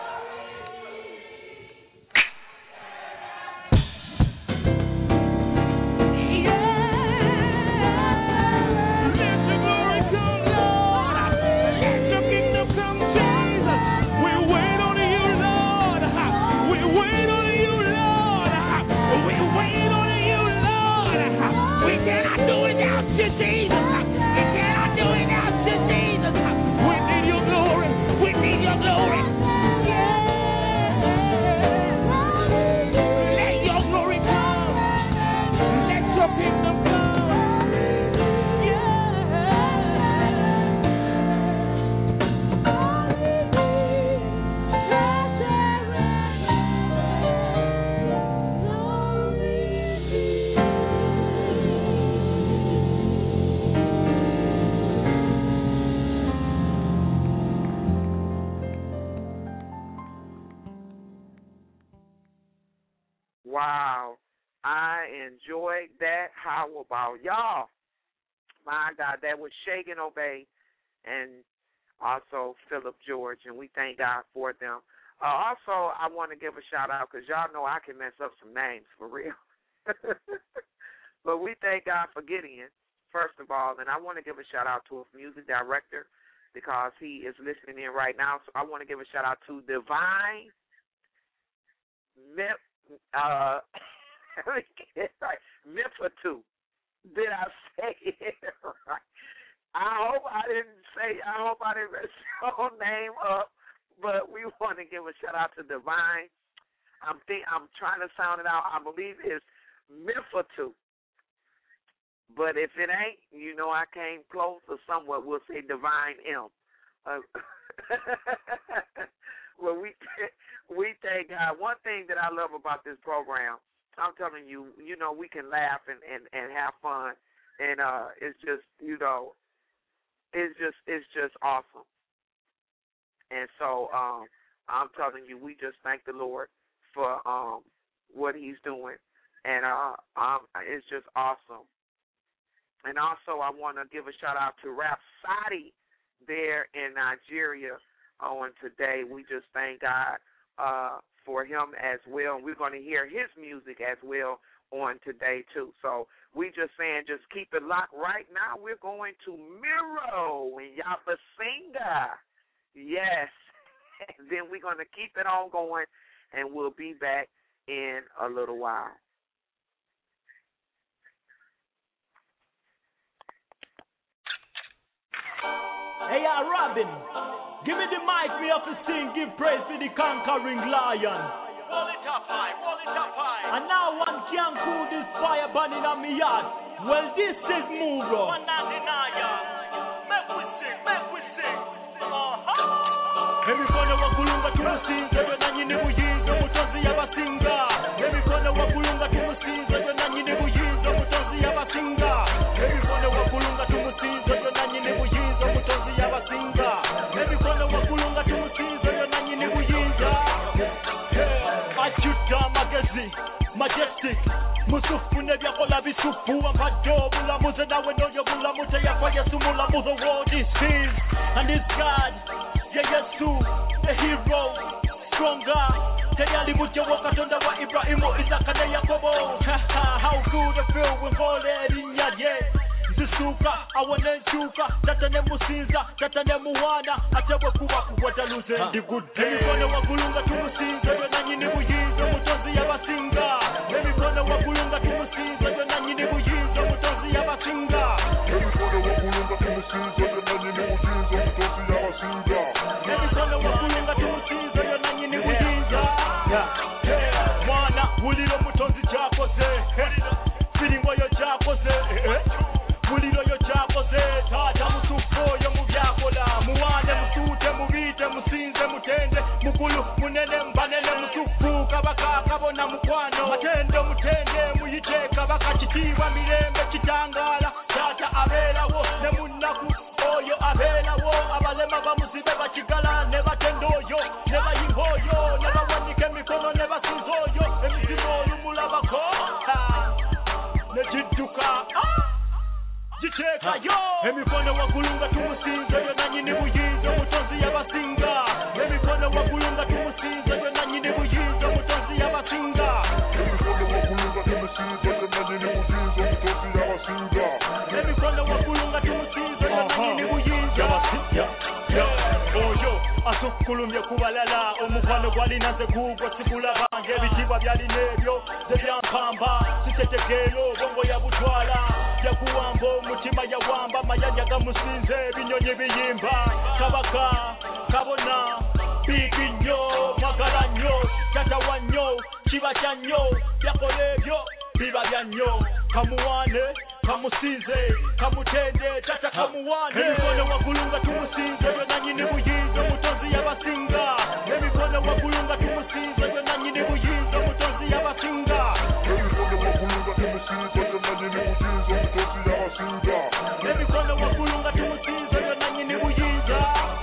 Wow, I enjoyed that. How about y'all? My God, that was Shagan Obey and also Philip George, and we thank God for them. Also, I want to give a shout-out because y'all know I can mess up some names for real. But we thank God for Gideon, first of all, and I want to give a shout-out to a music director because he is listening in right now. So I want to give a shout-out to Divine right. Mifatu. Did I say it right? I hope I didn't mess your name up, but we want to give a shout out to Divine. I'm trying to sound it out. I believe it's Mifatu. But if it ain't, I came close or somewhat. We'll say Divine M. Well, we thank God. One thing that I love about this program, I'm telling you, we can laugh and have fun, and it's just, it's just awesome. And so I'm telling you, we just thank the Lord for what He's doing, and it's just awesome. And also, I want to give a shout out to Rhapsody there in Nigeria on today. We just thank God for him as well. And we're going to hear his music as well on today, too. So we just saying, just keep it locked. Right now, we're going to Miro and Yabasinga. Yes. And then we're going to keep it on going, and we'll be back in a little while. Hey, Robin, give me the mic, me have to sing, give praise to the conquering lion. Roll it up high, roll it up high. And now one can cool this fire burning on me yard. Well, this is Muro. Make we sing, make we sing. Emikono wakulunga tumusinze yo nanyi ni buyinzo mutonzi yabasinga. Emikono wakulunga tumusinze yo nanyi ni buyinzo mutonzi yabasinga. Emikono wakulunga tumusinze yo nanyi ni buyinzo mutonzi yabasinga. Emikono wakulunga tumusinze yo nanyi ni buyinzo. Achuta magezi majestic musufu nebyakola bisufu amado bulamuze nawe noyo bulamuze yakwa Yesu mulamuze world is his and his God. Yeah, Yesu, the hero, stronger. Tayali mutewa katonda wa Ibrahimu, Isaka na Yakobo. How good I feel when falling in your day. Zisuka, awanenchuka, tatane musinza, tatane muwana, atewe kuwa kuwataluze. The good day. Emikono wakulunga tumusinza, yo nanyi ni buyinzo, mutonzi yabasinga. Emikono wakulunga tumusinza, yo nanyi ni buyinzo, mutonzi yabasinga. Emikono wakulunga tumusinza, yo nanyi ni buyinzo, mutonzi yabasinga. Emikono wakulunga tumusinza, yo nanyi ni buyinzo. Mwana, muliro mutonzi chakoze. Siringo yo chakoze. Muliro yo chakoze. Tata musuko yo mubyakola. Muwane musute mubite musinze mutende. Mukulu munene mbanene musuku. Kabaka kabona mukwano. Matendo mutende muyiteka bakachitiwa mirembe chitangala. Tata abelawo ne munaku. Oyo abelawo abalema bamuzibe bachigala ne batendoyo ne bayimboyo ne bawanike mikono ne basinzoyo emizimo lumulabako ne jidduka jicheka yo emikono wakulunga tumusinze yo nanyi ni buyinzo mutonzi yabasinga emikono wakulunga tumusinze yo nanyi ni buyinzo mutonzi yabasinga emikono wakulunga tumusinze yo nanyi ni buyinzo mutonzi yabasinga emikono wakulunga tumusinze yo nanyi ni buyinzo yabasinga oyo asukulumye kubalala omukwano gwalinaze gugwo sikulaba ng'ebitibwa byali n'ebyo zebyampamba sitetegeero bongo yabutwala yakuwamba omutima yawamba mayanja gamusinze ebinyonyi biyimba kabaka kabona bibi nnyo mwagala nnyo tatawa nnyo kiba kya nnyo byakola ebyo biba bya nnyo kamuwane kamusinze kamutende tata kamuwane emikono wakulunga tumusinze yo nanyi ni buyinzo mutonzi yabasinga emikono wakulunga tumusinze yo nanyi ni buyinzo mutonzi yabasinga emikono wakulunga tumusinze yo nanyi ni buyinzo mutonzi yabasinga emikono wakulunga tumusinze yo nanyi ni buyinzo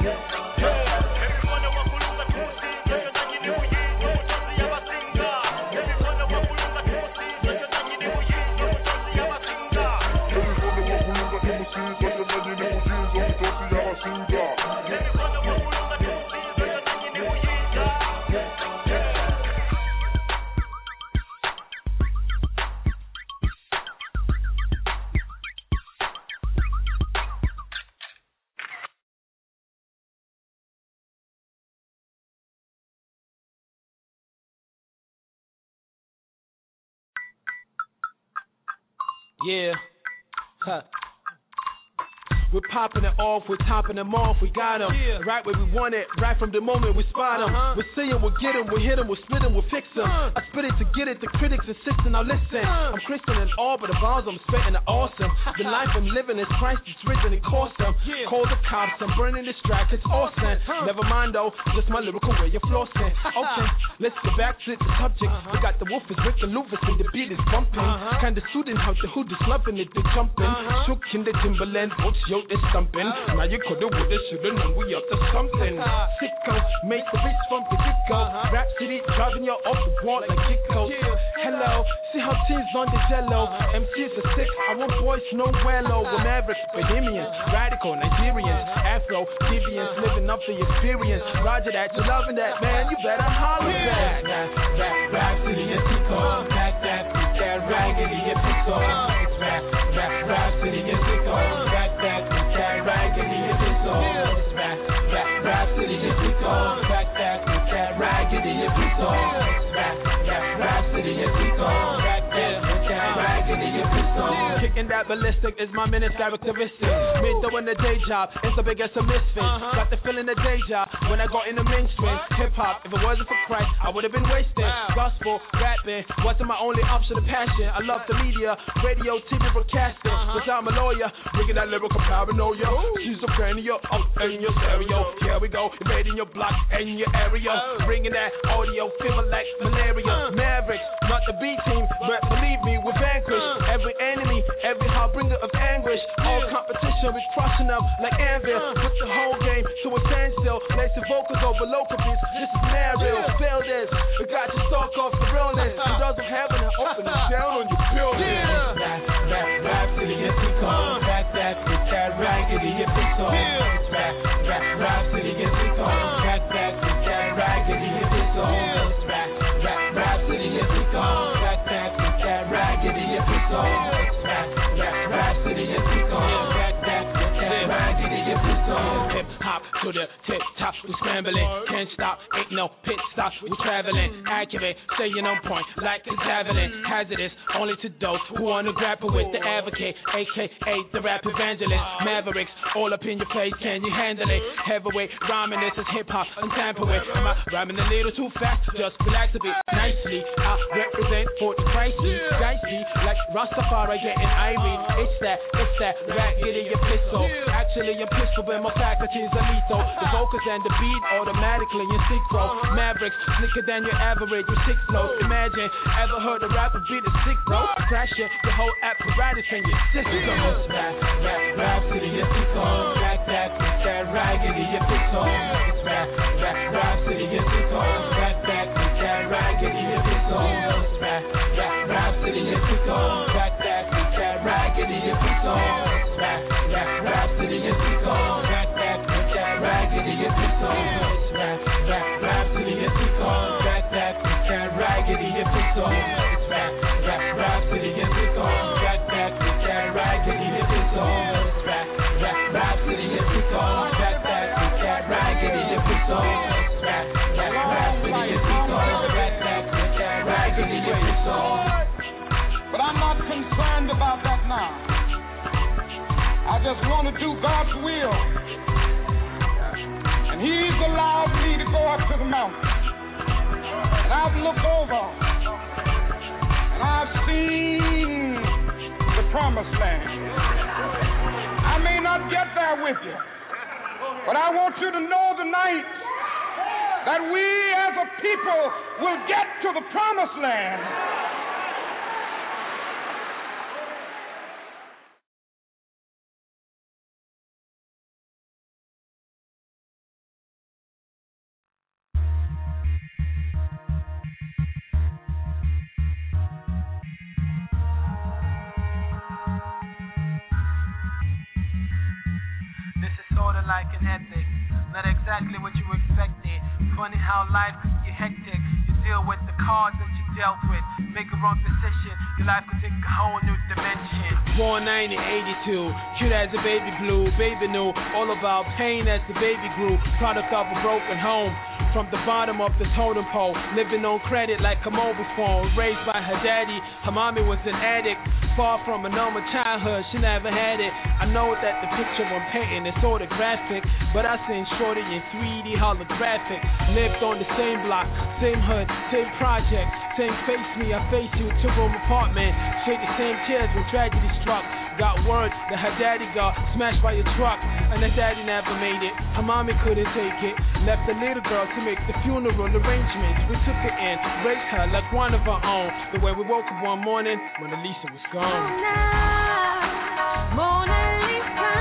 emikono wakulunga tumusinze yo nanyi ni buyinzo mutonzi yabasinga emikono wakulunga tumusinze yo nanyi ni buyinzo mutonzi yabasinga. Yeah. Huh. We're popping it off, we're topping them off, we got them right where we want it, right from the moment we spot them. We'll see them, we'll get them, we'll hit them, we'll split them, we'll fix them. I spit it to get it, the critics insisting, now listen. I'm Christian and all, but the bars I'm spitting are awesome. The life I'm living is Christ, it's risen, it cost them. Call the cops, I'm burning this track, it's awesome. Never mind though, just my lyrical way of flossing. Okay, let's get back to the subject. We got the woofers with the loofers, and the beat is bumping. Kinda suiting how the hood is loving it, they jumping. Shook in the Timberland boots, yo, it's something. Now you coulda, woulda, shoulda known we up to something. Sicko, make the beats from the get-go. Rap City driving you off the wall like Kiko. Hello, see how teams on the jello. MCs are sick, I want boys to know wello. We're Mavericks, Bohemians, radical Nigerians, Afro, deviants, living up the experience. Roger that, you loving that, man, you better holler back. Rap City and Kiko. Back that, raggedy and Kiko. It's rap City and Kiko. Back that, raggedy and Kiko. It's rap City and Kiko. Back that, raggedy and Kiko. It's rap City and Kiko. Back that, raggedy and Kiko. Kicking that ballistic is my menace characteristic. Me doing the day job, it's the biggest of misfits. Got the feeling the day job when I got in the mainstream. Hip hop, if it wasn't for Christ, I would have been wasted. Gospel, rapping, wasn't my only option of passion. I love the media, radio, TV broadcasting. Cause I'm a lawyer, bringing that lyrical paranoia. Schizophrenia, up in your stereo. Here we go, invading your block and your area. Bringing that audio, feeling like malaria. Mavericks, not the B team, but believe me, we're vanquished. Every enemy, every harbinger of anguish. All competition, we crushing them like anvil. Put the whole game to a standstill. Lace the vocals over local beats. This is mad real. Feel this. We got you stalk off the realness. Who doesn't have it and open it down on your building. Rap City and Kiko. Back that, raggedy and Kiko. It's rap City and Kiko. Back that, raggedy and Kiko. It's rap City and Kiko. Back that, raggedy and Kiko. It's rap City and Kiko. Back that, raggedy and Kiko. Hip hop to the tip top, we scrambling, can't stop, ain't no pit stop, we traveling, accurate, staying on point, like a javelin, hazardous, only to those who want to grapple with the advocate, aka the rap evangelist, Mavericks, all up in your face, can you handle it? Heavyweight, rhyming, this is hip hop, untampered with, am I rhyming a little too fast? Just relax a bit, nicely, I represent for the crisis, dicey, like Rastafari getting irate, it's that, rap getting your pistol, actually I'm pistol, but my faculties are lethal. The vocals and the beat automatically in synchro. Mavericks, slicker than your average with 6 notes. Imagine, ever heard a rapper beat a sick bro? Crashing your whole apparatus and your system. It's rap City and Kiko. Back that, raggedy and Kiko. It's rap City and Kiko. Back that, raggedy and Kiko. It's rap City and Kiko. Back that, raggedy and Kiko. It's rap City and Kiko. Back that, raggedy and Kiko. It's rap City and Kiko. Back that, raggedy and Kiko. It's rap City and Kiko. Back that, raggedy and Kiko. It's rap City and Kiko. Back that, raggedy and Kiko. It's rap City and Kiko. Back that, raggedy and Kiko. But I'm not concerned about that now. I just want to do God's will. And He's allowed me to go up to the mountain. And I've looked over. And I've seen the promised land. I may not get there with you. But I want you to know tonight that we as a people will get to the promised land. Like an epic, not exactly what you expected. Funny how life could get hectic. You deal with the cards that you dealt with. Make a wrong decision, your life could take a whole new dimension. Born 1982, cute as a baby blue. Baby knew all about pain as the baby grew. Product of a broken home. from the bottom of the totem pole, living on credit like a mobile phone. Raised by her daddy, her mommy was an addict. Far from a normal childhood, she never had it. I know that the picture I'm painting is sort of graphic, but I seen shorty in 3D holographic. Lived on the same block, same hood, same project, same face me, I face you, 2-room apartment. Shake the same tears when tragedy struck. Got word that her daddy got smashed by a truck, and her daddy never made it. Her mommy couldn't take it, left the little girl to make the funeral arrangements. We took her in, raised her like one of our own. But when we woke up one morning, Mona Lisa was gone. Mona Lisa.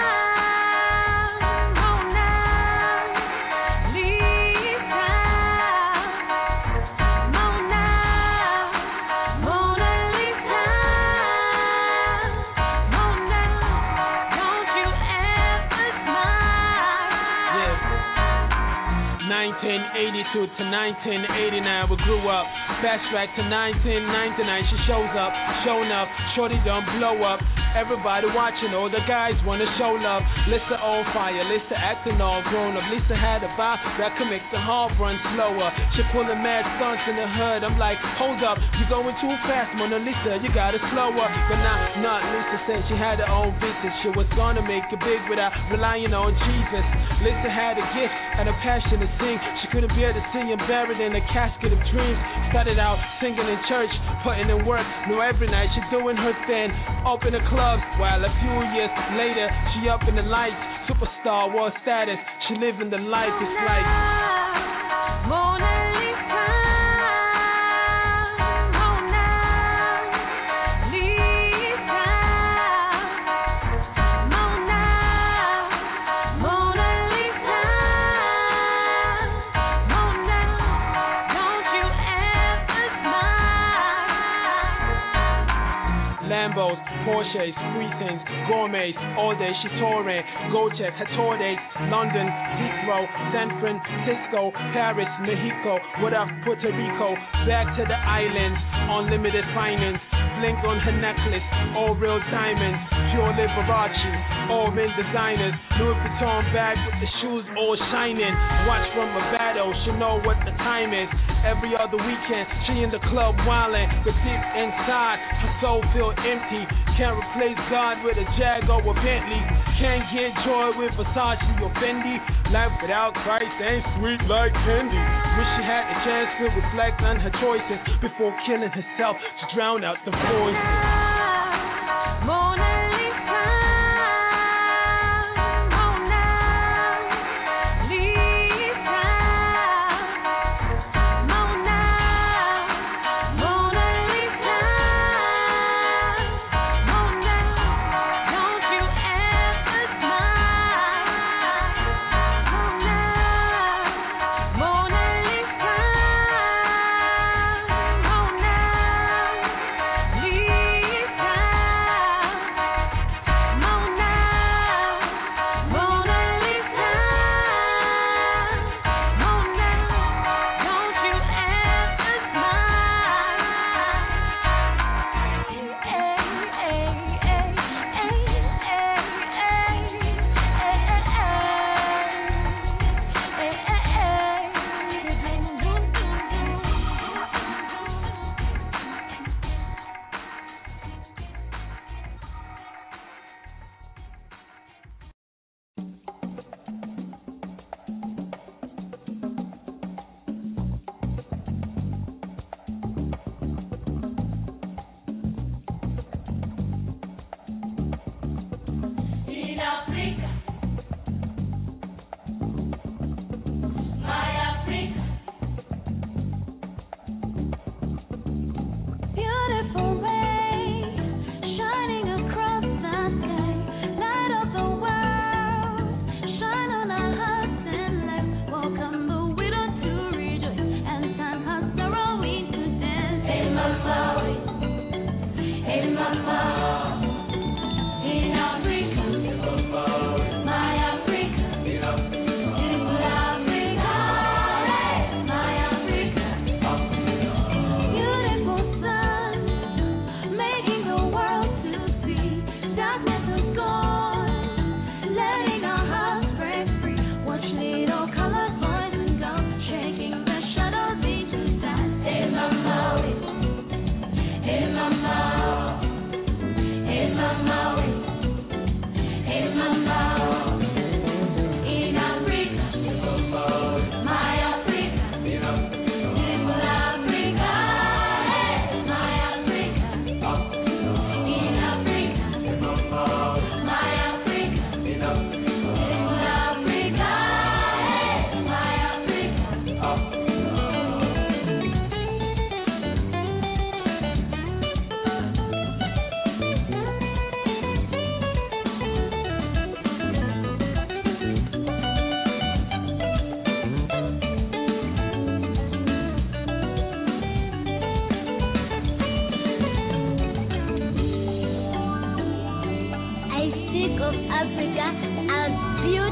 To 1989, we grew up. Fast track to 1999, she shows up, showing up. Shorty done blow up. Everybody watching, all the guys wanna show love. Lisa on fire, Lisa acting all grown up. Lisa had a vibe that could make the heart run slower. She pulling mad stunts in the hood. I'm like, hold up, you going too fast, Mona Lisa, you gotta slow her. But not Lisa said she had her own business. She was gonna make it big without relying on Jesus. Lisa had a gift and a passion to sing. She couldn't bear to see him buried in a casket of dreams. Started out singing in church, putting in work. Knew every night she doing her thing, up in the club. While a few years later, she up in the lights. Superstar, world status. She living the life. It's like Mona Lisa. Lambos, Porsches, Cretans, gourmets, all day she touring. Go check her tour dates, London, Heathrow, San Francisco, Paris, Mexico, what up, Puerto Rico, back to the islands, unlimited finance, blink on her necklace, all real diamonds, pure Liberace, all men designers, Louis Vuitton bag with the shoes all shining, watch from a battle, she know what the time is. Every other weekend, she in the club wildin', but deep inside, her soul feel empty. Can't replace God with a Jag or a Bentley. Can't get joy with Versace or Fendi. Life without Christ ain't sweet like candy. Wish she had a chance to reflect on her choices before killing herself to drown out the voices. Mona Lisa.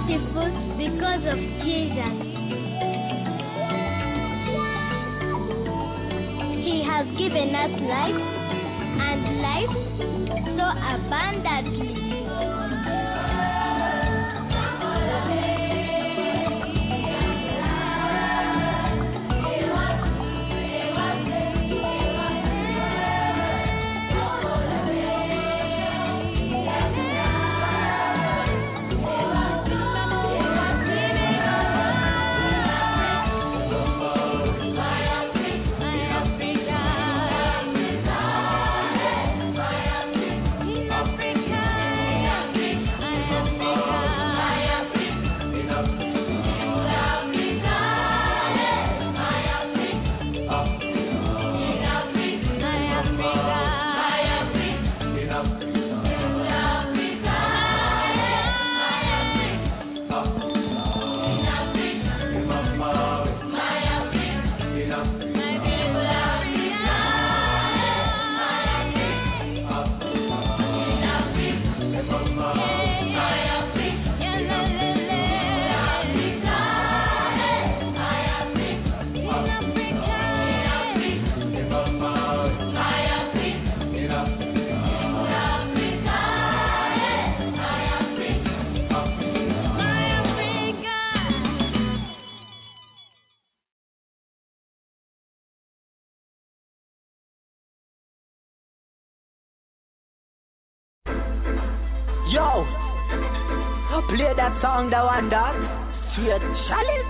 beautiful because of Jesus. He has given us life and life so abundantly. Yo, play that song, the one that sweet chalice.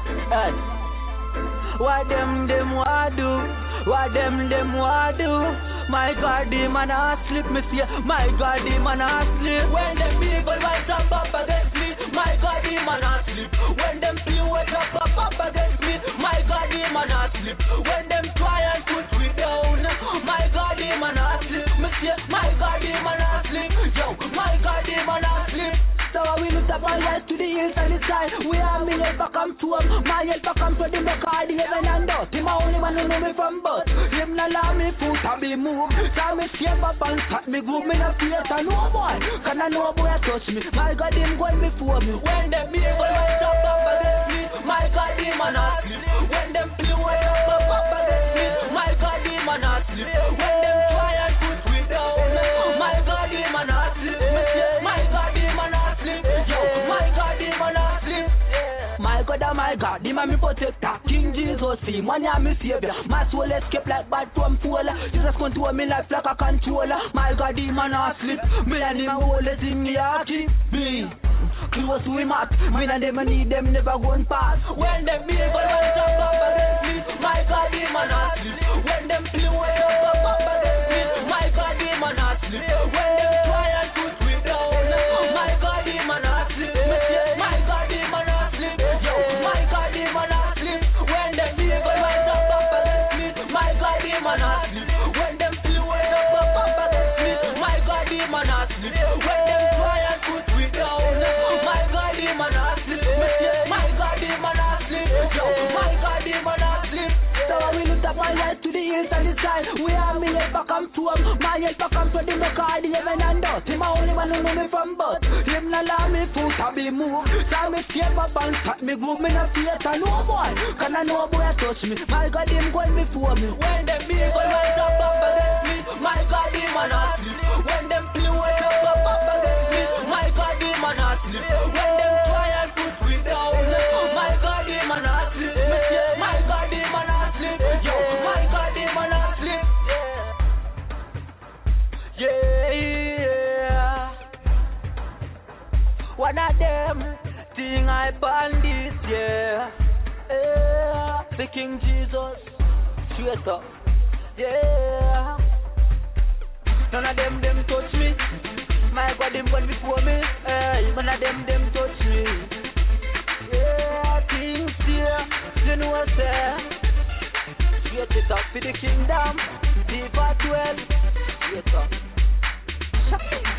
What them what do? What them what do? My God, the man a sleep, me see. My God, the man a sleep. When them people rise up against me, my God, the man a sleep. When them people wake up against me, my God, the man a sleep. When them try and put me down, my God, the man a sleep. Me see, my God, the man a sleep. Yo, my God, the man a sleep. So we look up our lights to the hills and the sky. We are me help come to him. My help come to the make all the heaven and earth. Him a only one who know me from birth. Him no allow me foot and me move. So me shape up and start me groove. Me no fear to no boy. Can I know boy touch me? My God, him going before me. When them people rise up against me, my God, him a not sleep. When them people rise up against me, my God, him a not sleep. When them try and put me down, my God, him a not sleep. My God, him a not sleep. Yo, my God, him a not sleep. My God, oh my God, him a me protector. King Jesus, him one ya me savior. My soul escape like bad from fall. Jesus control me life like a controller. My God, him a not sleep. Me and him always in me heart keep me close to him heart. Me and them need them never going past. When them people rise up against me, my God, him a not sleep. When them people wake up against me, my God, him a not sleep. When them try and put me down, my God, him a not sleep. My God, him a not sleep. Yo, my God, him a not sleep. When them people rise up against me, my God, him a not sleep. When them people wake up against me, my God, him a not sleep. When them try and put me down, my God, him a not sleep. My God, him a not sleep. Yo, my God, him a not sleep. So we look up my light to the hills and the sky. We are me help come to him. My help come to the make all the heaven and earth. Him a only one who know me from birth. Him no allow me foot to be moved. So me shape up and start me groove. Me no fear to no boy. Can I know boy touch me? My God, him going before me. When them people rise up against me, my God, him a not sleep. When them people wake up against me, my God, him a not sleep. When them try and put me down, my God, him a not sleep. My God, him a not sleep. Yo, my God, him a not sleep. Yeah. One of them thing I bandit, yeah. The King Jesus, straight up, yeah. None of them touch me. My God, them gone before me. Hey, none of them touch me. Yeah, King's here, you know what's there. Straight it up for the kingdom. Deeper 12, straight up.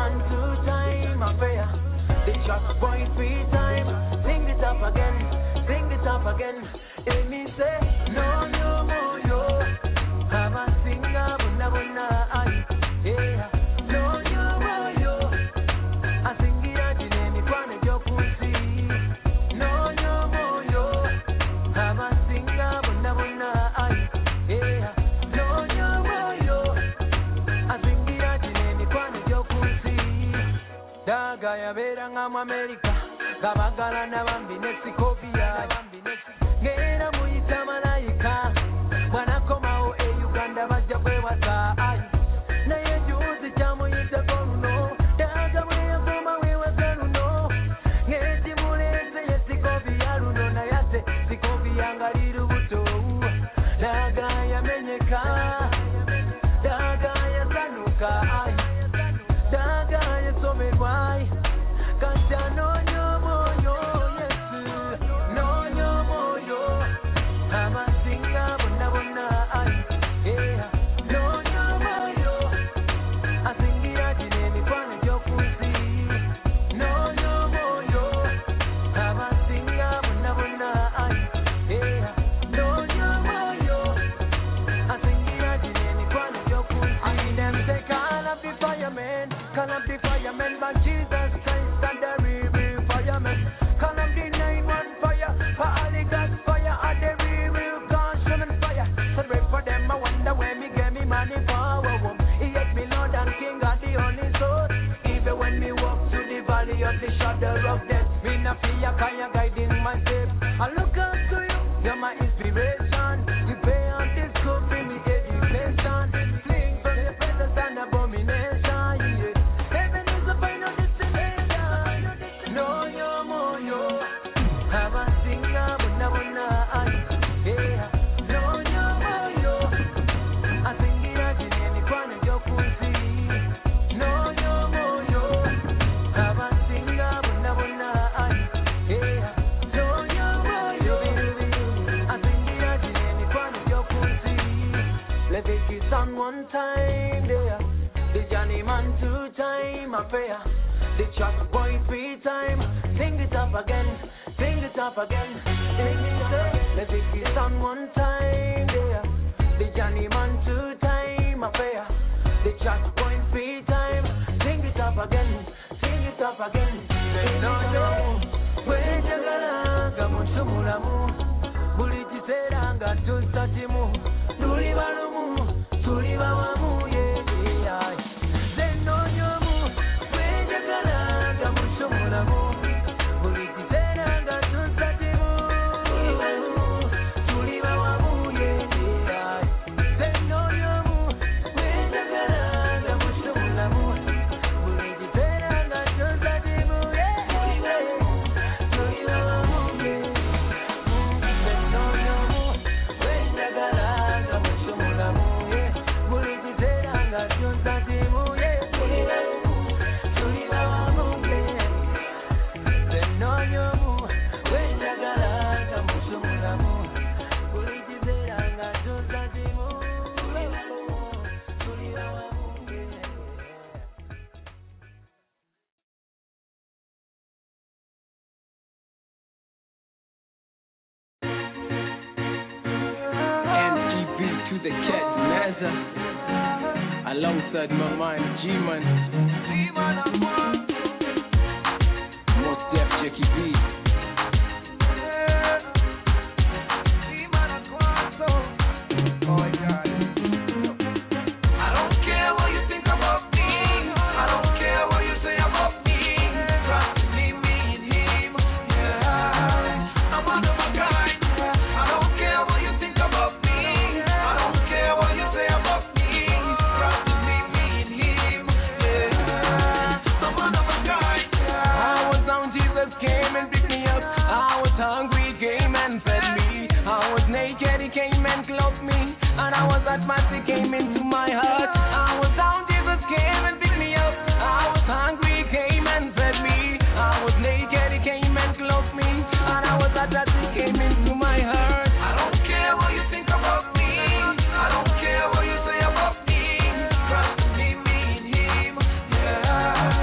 man 2 time affair. The shot boy 3 time. Sing it up again, sing it up again. And me say, no, no more, yo. I'm a singer, buna, aye. Yeah. No, no more, yo. I sing it out in any corner, your pussy. No, no more, yo. I'm a singer, buna, aye. Yeah. No, no more, yo. I sing it out in any corner, your pussy. Daga ya veranga mu America. Gabagala na bambi Mexico via. Ngera muyita malayika. Mwana komao Uganda bajja kwewasa. Naye juzi kyamuyita kono. Daga bwe yakoma wewaza luno. Ngeti muleze ye Sikovia luno. Nayate Sikovia nga lirubuto. Daga yamenyeka. Daga yasanuka. Daga yasomerwa. Kanta no nyomo yo yesu. No nyomo yo. I'm a singer, buna, aye. Yeah. No nyomo yo. I sing it out in any corner, your pussy. No nyomo yo. I'm a singer, buna, aye. Yeah. No nyomo yo. I sing it out in any corner, your pussy. I mean them say, call up the firemen, but Jesus Christ and the real firemen. Call up the 9-1 fire, for all the God's fire and the real consuming fire. So pray for them, I wonder where me get me money for. He hate me Lord and King of the only soul. Even when me walk through the valley of the shadow of death, me no fear, cause you're guiding my step. I look up to you, you're my inspiration. You pay on this school, bring me education. Fling from your presence and abomination. Yeah. Heaven is a final destination. No, yo, mo, yo. I'm a singer, buna, aye. Yeah. No, yo, mo, yo. I sing it out in any corner, your pussy. No, yo, mo, yo. I'm a singer, buna, aye. Yeah. No, yo, mo, yo. I sing it out in any corner, your pussy. Let it kiss on 1 time, there. The Johnny man 2 time affair. The Chuck boy 3 time. Sing it up again, sing it up again. Let it kiss on 1 time, there. The Johnny man 2 time affair. The Chuck boy 3 time. Sing it up again, sing it up again. No, no. Wejagala gamushumulamu. Buli kiseera nga tusatimu. Tuli balumu, tuli bawamu, yeah. Zenonyomu, wejagala gamushumulamu. Buli kiseera nga tusatimu. Tuli balumu, tuli bawamu, yeah. Zenonyomu, wejagala gamushumulamu. Buli kiseera nga tusatimu, yeah. Tuli bawamu, yeah. Zenonyomu, wejagala gamushumulamu, yeah. Buli kiseera nga tusatimu, yeah. Tuli bawamu, yeah. Zenonyomu, wejagala gamushumulamu. Buli kiseera nga tusatimu, tuli bawamu, yeah. NEB to the cat Mazza, alongside my man G-Man, Most Def Jackie B. I don't care what you think about me. I don't care what you say about me. Trust me and him. Yeah, I'm one of a kind. I don't care what you think about me. I don't care what you say about me. Trust me and him. Yeah, I'm one of a kind. I was down, Jesus came and picked me up. I was hungry, he came and fed me. I was naked, he came and clothed me. And I was at mass, he came into my heart. I was down, Jesus came and picked me up. I was hungry, he came and fed me. I was naked, he came and clothed me. And I was at that, he came into my heart. I don't care what you think about me. I don't care what you say about me. Trust me and him. Yeah.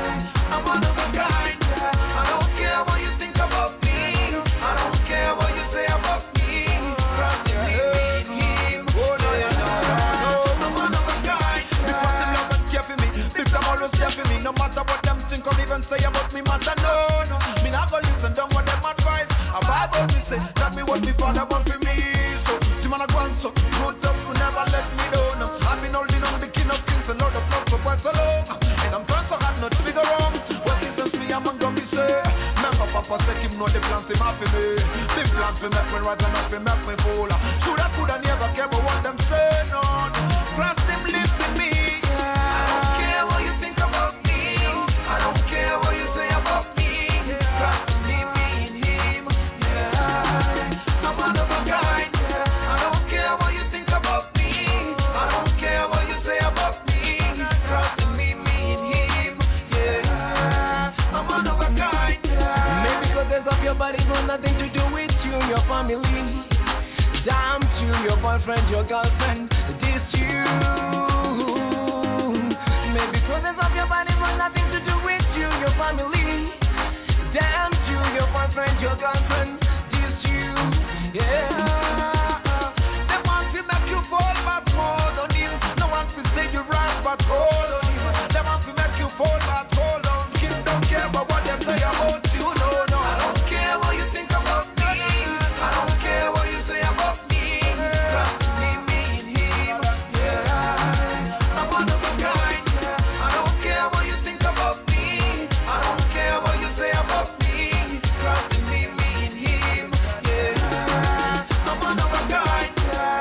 about the plans him have for me. The plans for make me rise and not for make me fall. Coulda never care about what them say, no. Trust him, live with me. I don't care what you think about me. I don't care what you say about me. Trust me in him. Yeah, I'm one of a kind. I don't care what you think about me. I don't care what you say about me. Trust me in him. Yeah, I'm one of a kind. Maybe because of your body got nothing to do with you, your family. Damn you, your boyfriend, your girlfriend, this you. Maybe because of your body got nothing to do with you, your family. Damn you, your boyfriend, your girlfriend, this you. Yeah. They want to make you fall back hold on him. No one to say you right back hold on him. They want to make you fall back hold on him. Don't care about what they say about you. No, no. I don't care what you think about me. I don't care what you say about me. Trust me in him. Yeah. I'm one of a kind. I don't care what you think about me. I don't care what you say about me. Trust me in him. Yeah. I'm one of a kind.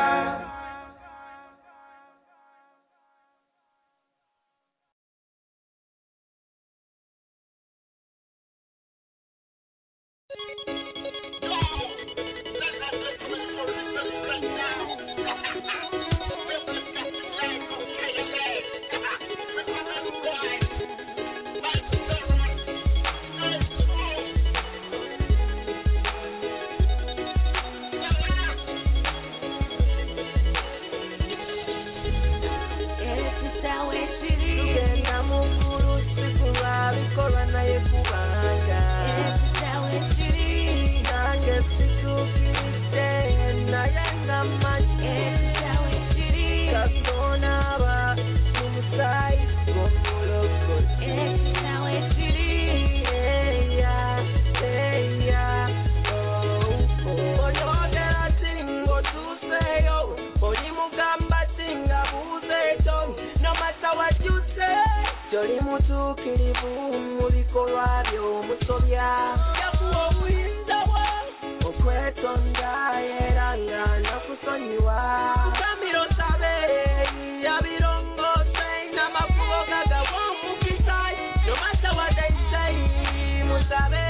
Joli mutukirivu mu bikolwa by'omusobya yakuwa obuyinza bwo okwetonda era nga nakusonyiwa kusamira osabe yabirongose n'amakubo gagabwa omukisa no matter what they say musabe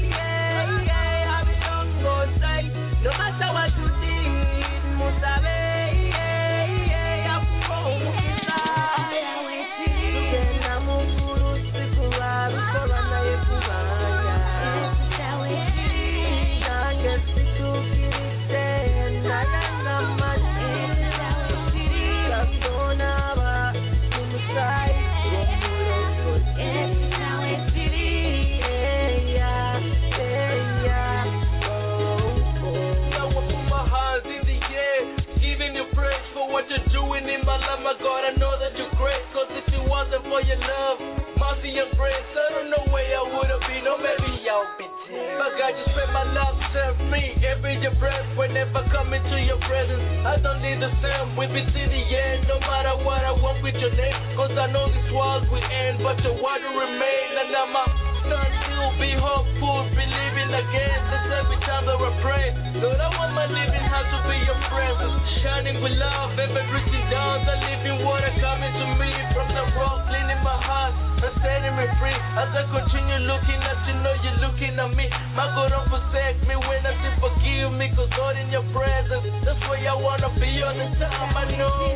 yabirongose no matter what you did musabe yakuwa omukisa my God, I know that you're great. Cause if it wasn't for your love, mercy and grace, I don't know where I would have been. Or maybe I'll be dead. But God, you spent my love set free. Every your breath, whenever coming to your presence, I don't need the same. We be to the end, no matter what I want with your name. Cause I know this world will end, but your word will remain. And I'm a son to be hopeful, believing again. That's every time that I pray. Lord, I want my living heart to be your presence, shining with love, ever reaching down, the living water coming to me from the rock, cleaning my heart and setting me free. As I continue looking at you, know you're looking at me. My God, don't forsake me when I say forgive me, cause God in your presence, that's where I wanna be all the time. I know.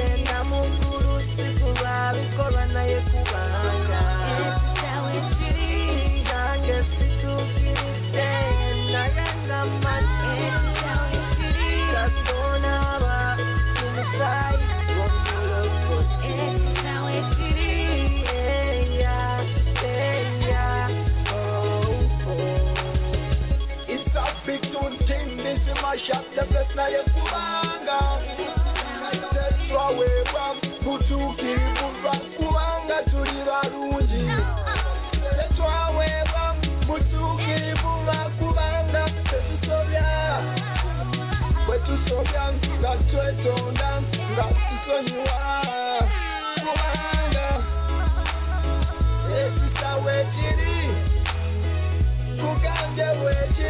The best na yekubanga tetwawebwa butukirivu kubanga tuli balungi tetwawebwa butukirivu kubanga tetusobya bwetusobya nga twetonda nga tusonyiwa kubanga ekisa wekiri kugange wekiri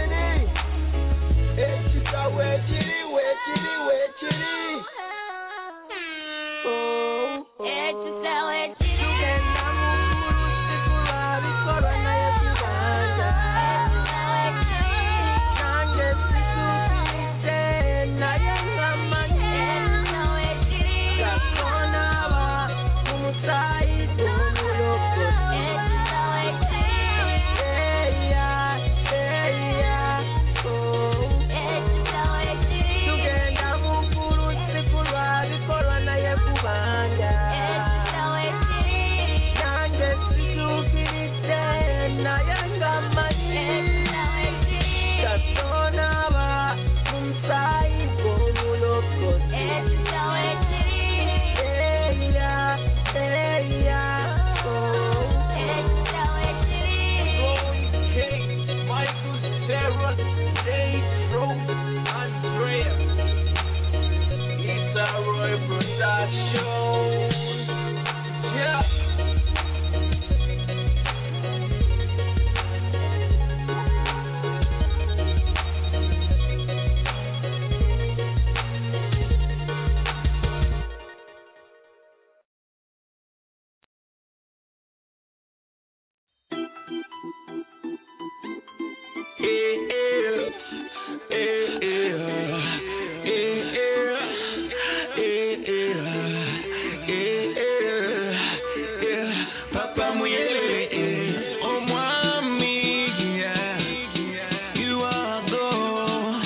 Papa Muyele, oh Mwami, you are God.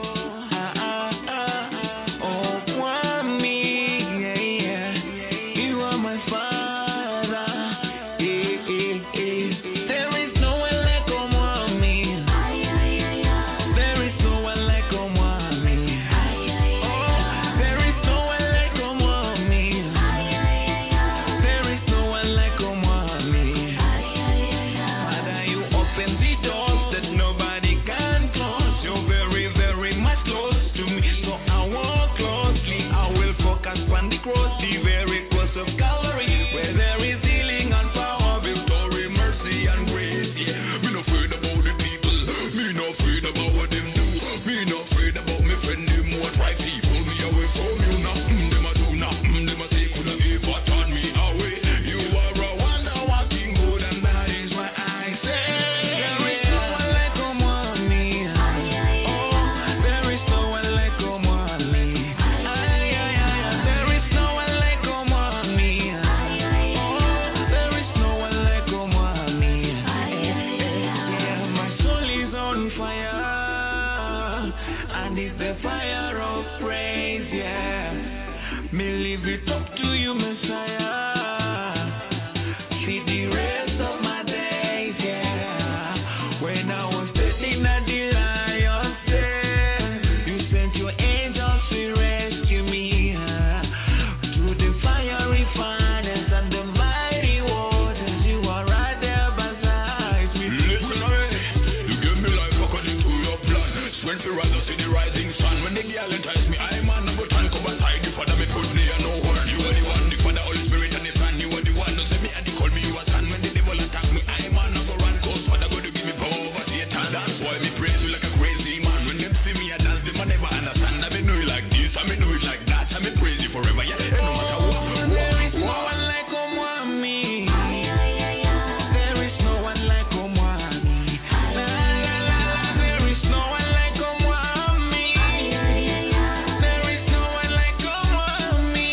Oh Mwami, you are my Father. There is no one like Omwami. There is no one like Omwami. There is no one like Omwami. There is no one like Omwami. Father, you open the doors that nobody can close. You're very, very much close to me. So I walk closely. I will focus on the cross, the very cross of Calvary, where there is healing and power, victory, mercy and grace. Yeah, me no afraid about the people. Me no afraid about what them do. Me no afraid about me friend them what right people. Me away from you now. Them a do now. Them a say coulda ever turn me away. You are a wonder walking good and that is why I say there is no one like Omwami. Oh, there is no one like Omwami. There is no one like Omwami. Oh, there is no one like Omwami. Yeah, my soul is on fire, and it's the fire of praise. Yeah, me leave it up to you, Messiah. See the rest of my days. Yeah, when I was sitting at the lion's den, you sent your angels to rescue me through the fiery furnace and the mighty waters. You are right there beside me. You give me life according to your plan. Strength to rise, see the rising sun. When the girl entice me, I'm on number 10. Come beside the Father, me put me on no word. You are the one, the Father, Holy Spirit, and the Son. You are the one. No say me and the call me, you are son. When the devil attack me, I'm on number run. Cause Father God to give me power over Satan. That's why me praise you like a crazy man. When them see me, I dance, them I never understand. I me know it like this, I me know it like that. I me praise you forever, yeah. No matter what. There is no one like Omwami. There is no one like Omwami. There is no one like Omwami. There is no one like Omwami.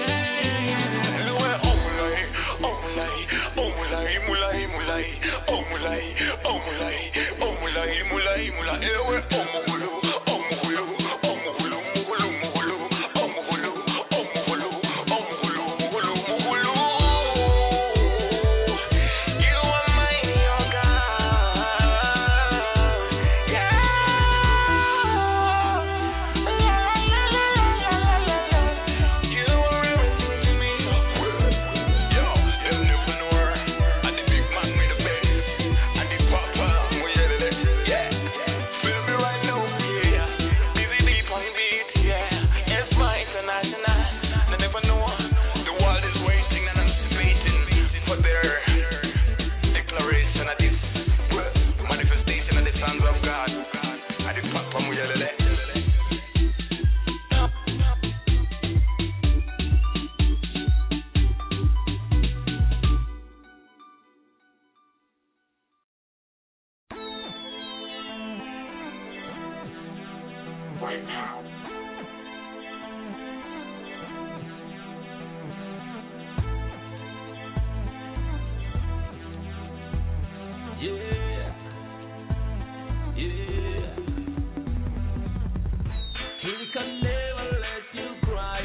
He can never let you cry.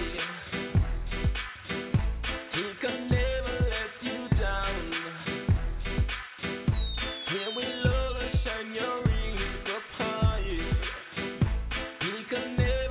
He can never let you down. He will always shine your wings up high. He can never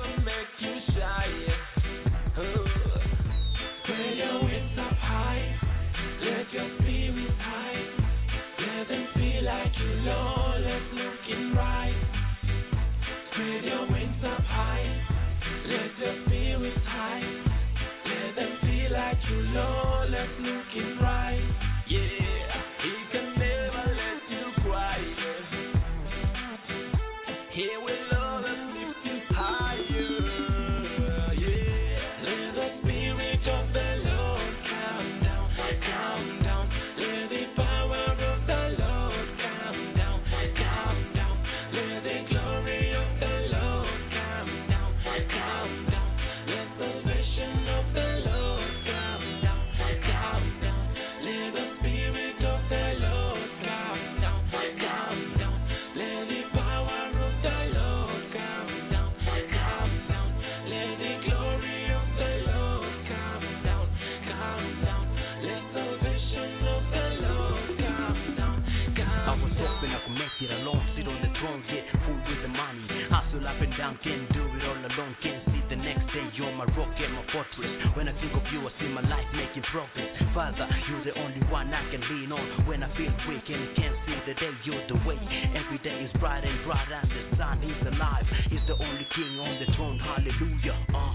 you, I see my life making progress. Father, you're the only one I can lean on when I feel weak and can't see the day. You're the way. Every day is bright and bright and the sun is alive. He's the only king on the throne. Hallelujah.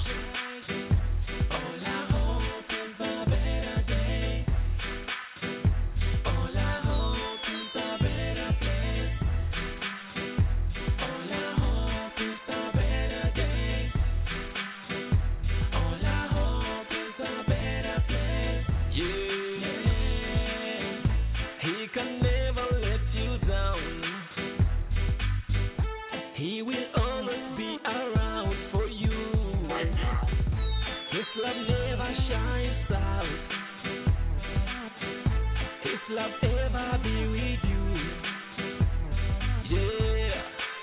Love ever be with you. Yeah,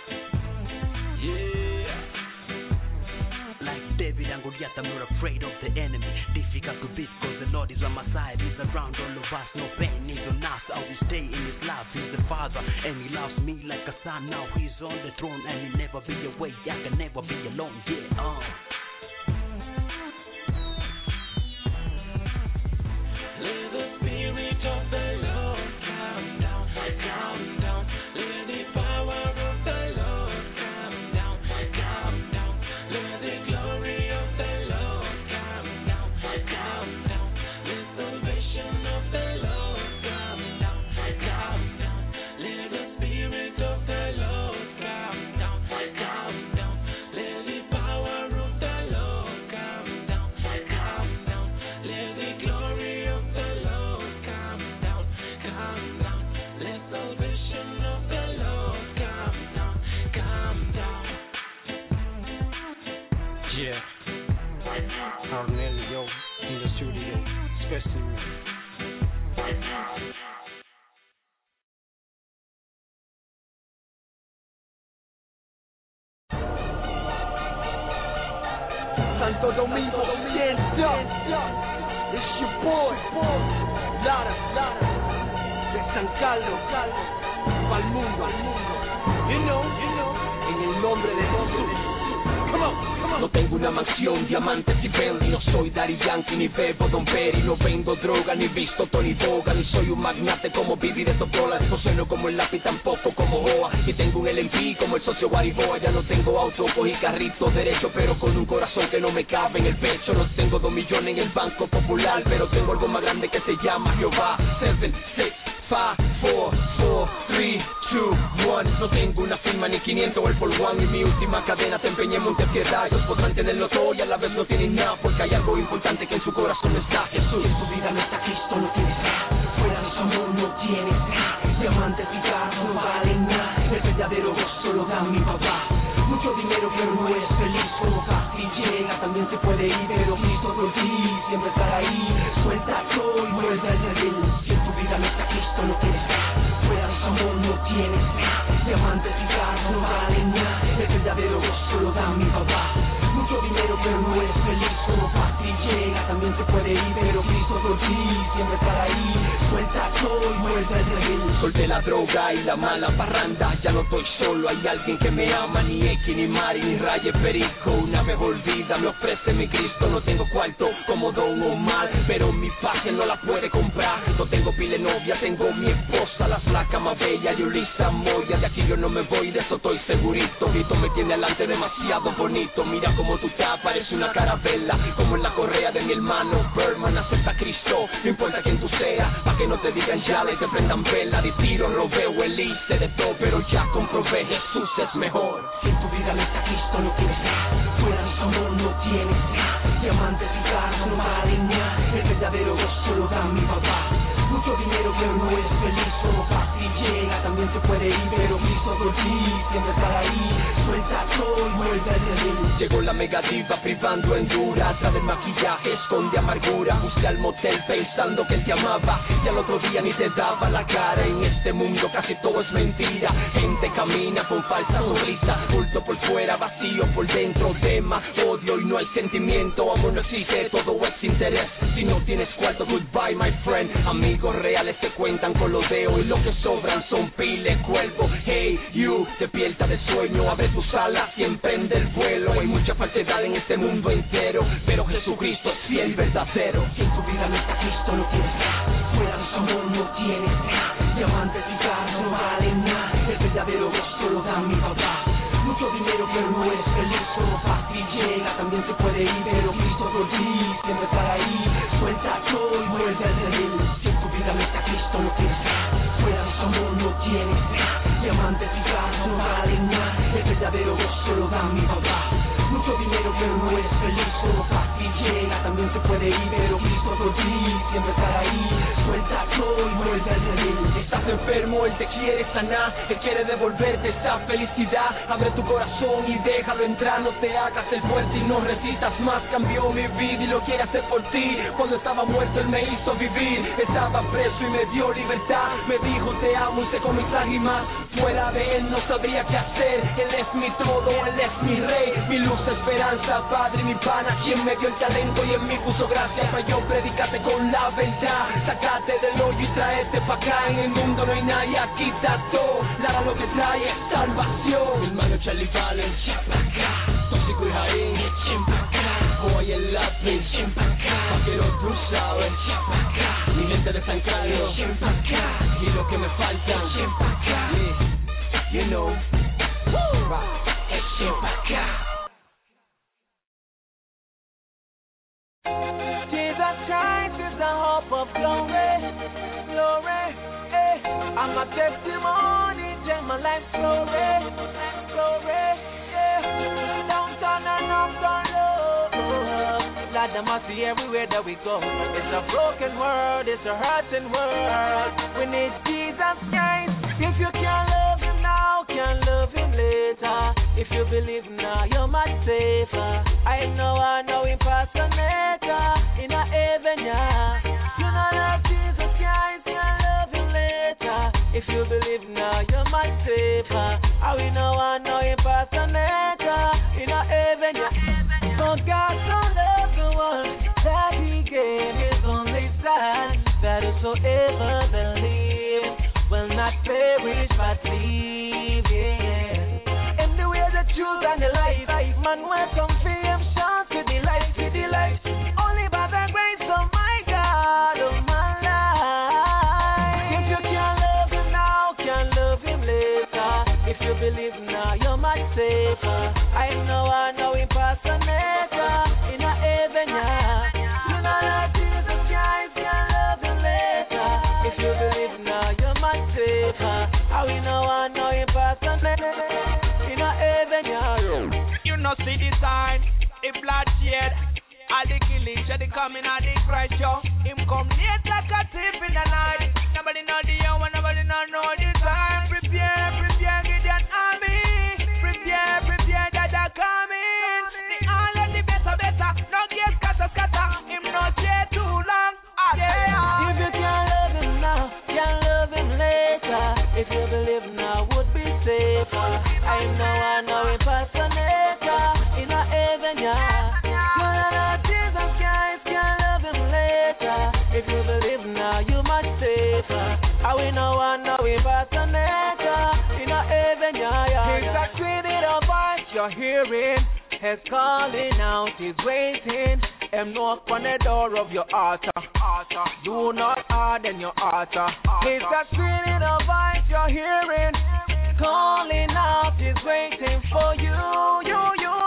yeah. Like David and Goliath, I'm not afraid of the enemy. Difficult to beat cause the Lord is on my side. He's around all of us, no pain is on us. I will stay in his love. He's the Father and he loves me like a son. Now he's on the throne and he'll never be away. I can never be alone, yeah. Let the spirit of the Lord come down, come down. Let the power of the Lord come down, come down. Let the glory of the Lord come down, come down. Let salvation of the Lord come down, come down. Let the spirit of the Lord come down, come down. Let the power of the Lord come down, come down. Let the glory of the Lord come down, come down. Let salvation of the Lord come down, come down. Yeah, Arnelio in the studio, specimen. Santo Domingo, stand up. It's your boy, Lara, de San Carlos, pa'l mundo. You know, en el nombre de Jesús. Come on. No tengo una mansión, diamantes y Bentley. No soy Daddy Yankee, ni bebo Don Perry. No vendo droga, ni visto Tony Boga. Ni soy un magnate como Bibi de Totola. No sueno como el lápiz, tampoco como Oa. Y tengo un LMP como el socio Guariboa. Ya no tengo auto, cogí carrito derecho, pero con un corazón que no me cabe en el pecho. No tengo 2 millones en el Banco Popular, pero tengo algo más grande que se llama Jehová. 7, 6, 5, 4, 3, 2, 1. No tengo una firma ni 500 o el Paul One. Y mi última cadena te empeñé en Montepiedad. Ellos podrán tenerlo todo y a la vez no tienen nada, porque hay algo importante que en su corazón está Jesús. En tu vida no está Cristo, no tienes nada. Fuera de su amor no tienes nada. Diamantes y carros no valen nada. El verdadero gozo lo da mi papá. Mucho dinero pero no es feliz. Como fácil llega también se puede ir, pero Cristo por ti siempre estará ahí. Suelta todo y muerde al redil. Si en tu vida no está Cristo no tienes nada. Fuera de su amor no tienes nada. Diamantes y carros no valen nada. El verdadero gozo lo da mi papá. Mucho dinero pero no es feliz. Como fácil llega también se puede ir, pero Cristo por ti siempre estará ahí. Suelta todo y muerde al redil. Solté la droga y la mala parranda. Ya no estoy solo, hay alguien que me ama. Ni X, ni Mari, ni Raye Perico. Una mejor vida me ofrece mi Cristo. No tengo cuarto como Don Omar, pero mi paz él no la puede comprar. No tengo pile novia, tengo mi esposa, la flaca más bella, Yulisa Moya. De aquí yo no me voy, de eso estoy segurito. Grito me tiene delante demasiado bonito. Mira como tú te parece una carabela, como en la correa de mi hermano Berman. Acepta a Cristo, no importa quién tú seas, pa' que no te digan ya y te prendan vela. De tiro, robeo, elise, de todo, pero ya comprobé, Jesús es mejor. Si en tu vida no está Cristo no tienes nada. Fuera de su amor no tienes nada. Diamantes y carros no valen nada. El verdadero gozo lo da mi papá. Mucho dinero pero no es feliz. Como fácil llega también se puede ir, pero Cristo por ti siempre estará ahí. Suelta todo y muerde al redil. Llegó la mega diva privando en dura. Atrás del maquillaje esconde amargura. Fuiste al motel pensando que él te amaba y al otro día ni te daba la cara. En este mundo casi todo es mentira. Gente camina con falsa sonrisa. Bulto por fuera, vacío por dentro. Tema, odio y no hay sentimiento. Amor no existe, todo es sin interés. Si no tienes cuarto, goodbye my friend. Amigos reales te cuentan con los dedos y lo que sobran son piles, cuervos. Hey you, despierta de sueño, abre tus alas y emprende el vuelo. Hay mucha falsedad en este mundo entero, pero Jesucristo es fiel y verdadero. Si en tu vida no está Cristo, no tienes nada. Fuera de su amor no tienes nada. Diamantes y carros no valen nada. El verdadero gozo lo da mi papá. Mucho dinero pero no es feliz, solo fácil llega, también se puede ir, pero Cristo por ti siempre estará ahí. Suelta yo y vuelve al redil. Si en tu vida no está Cristo, no tienes nada. Fuera de su amor no tienes nada. Diamantes y carros no valen nada. El verdadero gozo lo da mi papá. Mucho dinero pero no es feliz, solo fácil llega, también se puede ir, pero Cristo por ti siempre estará ahí. Suelta yo y vuelve al redil. Estás enfermo, Él te quiere sanar, te quiere devolverte esa felicidad. Abre tu corazón y déjalo entrar, no te hagas el fuerte y no resistas más. Cambió mi vida y lo quiere hacer por ti. Cuando estaba muerto Él me hizo vivir, estaba preso y me dio libertad. Me dijo te amo y secó mis lágrimas. Fuera de Él no sabría qué hacer. Él es mi todo, Él es mi rey, mi luz, esperanza, Padre, mi pana, quien me dio el talento y en mí puso gracia para yo predicarte con la verdad. Sácate del hoyo y traerte pa' acá. En el mundo no hay nadie, aquí está todo. Nada lo que trae es salvación. Mi hermano Charlie Fallon, Tóxico y Jaín, Boy el lápiz, vaquero cruzado, mi mente de San Carlos y lo que me faltan, you know, es siempre acá. Jesus Christ is the hope of glory, glory, eh. I'm a testimony, tell my life glory, glory, eh. Downtown and uptown, Lord, Lord, I must see everywhere that we go. It's a broken world, it's a hurting world. We need Jesus Christ. If you can't love Him now, can't love Him later. If you believe now, you're much safer. I know impersonator in a heaven, yeah. You know that Jesus Christ can love you later. If you believe now, you're much safer. I know impersonator in a heaven, yeah. So God so loved the world that He gave His only Son, that whosoever believes will not perish but live, yeah. In the way, the truth and the life, man welcome for Him, shout to the light, only by the grace of my God, of my life. If you can't love Him now, can't love Him later. If you believe now, you're much safer. I know impersonator in a heaven, yeah. You know that Jesus Christ can love you later. If you believe now, you're much safer. I know impersonator in a heaven, yeah. You know see the sign, the bloodshed, all the killing, the coming of the Christ show. Him come late like a thief in the night. Nobody know the hour, nobody know the time. Prepare, Gideon army. Prepare, that are coming. The all of the better. No get scatter. Him no stay too long. Yeah. If you can't love Him now, can't love Him later. If you believe now, would be safer. I know impersonator in a heaven, yeah. Jesus Christ can love Him later. If you believe now, you much safer. I know impersonator in a heaven, yeah. He's a created voice you're hearing. He's calling out, He's waiting. And knock on the door of your altar. Do not harden your altar. He's a created voice you're hearing. Calling out, He's waiting for you. For you.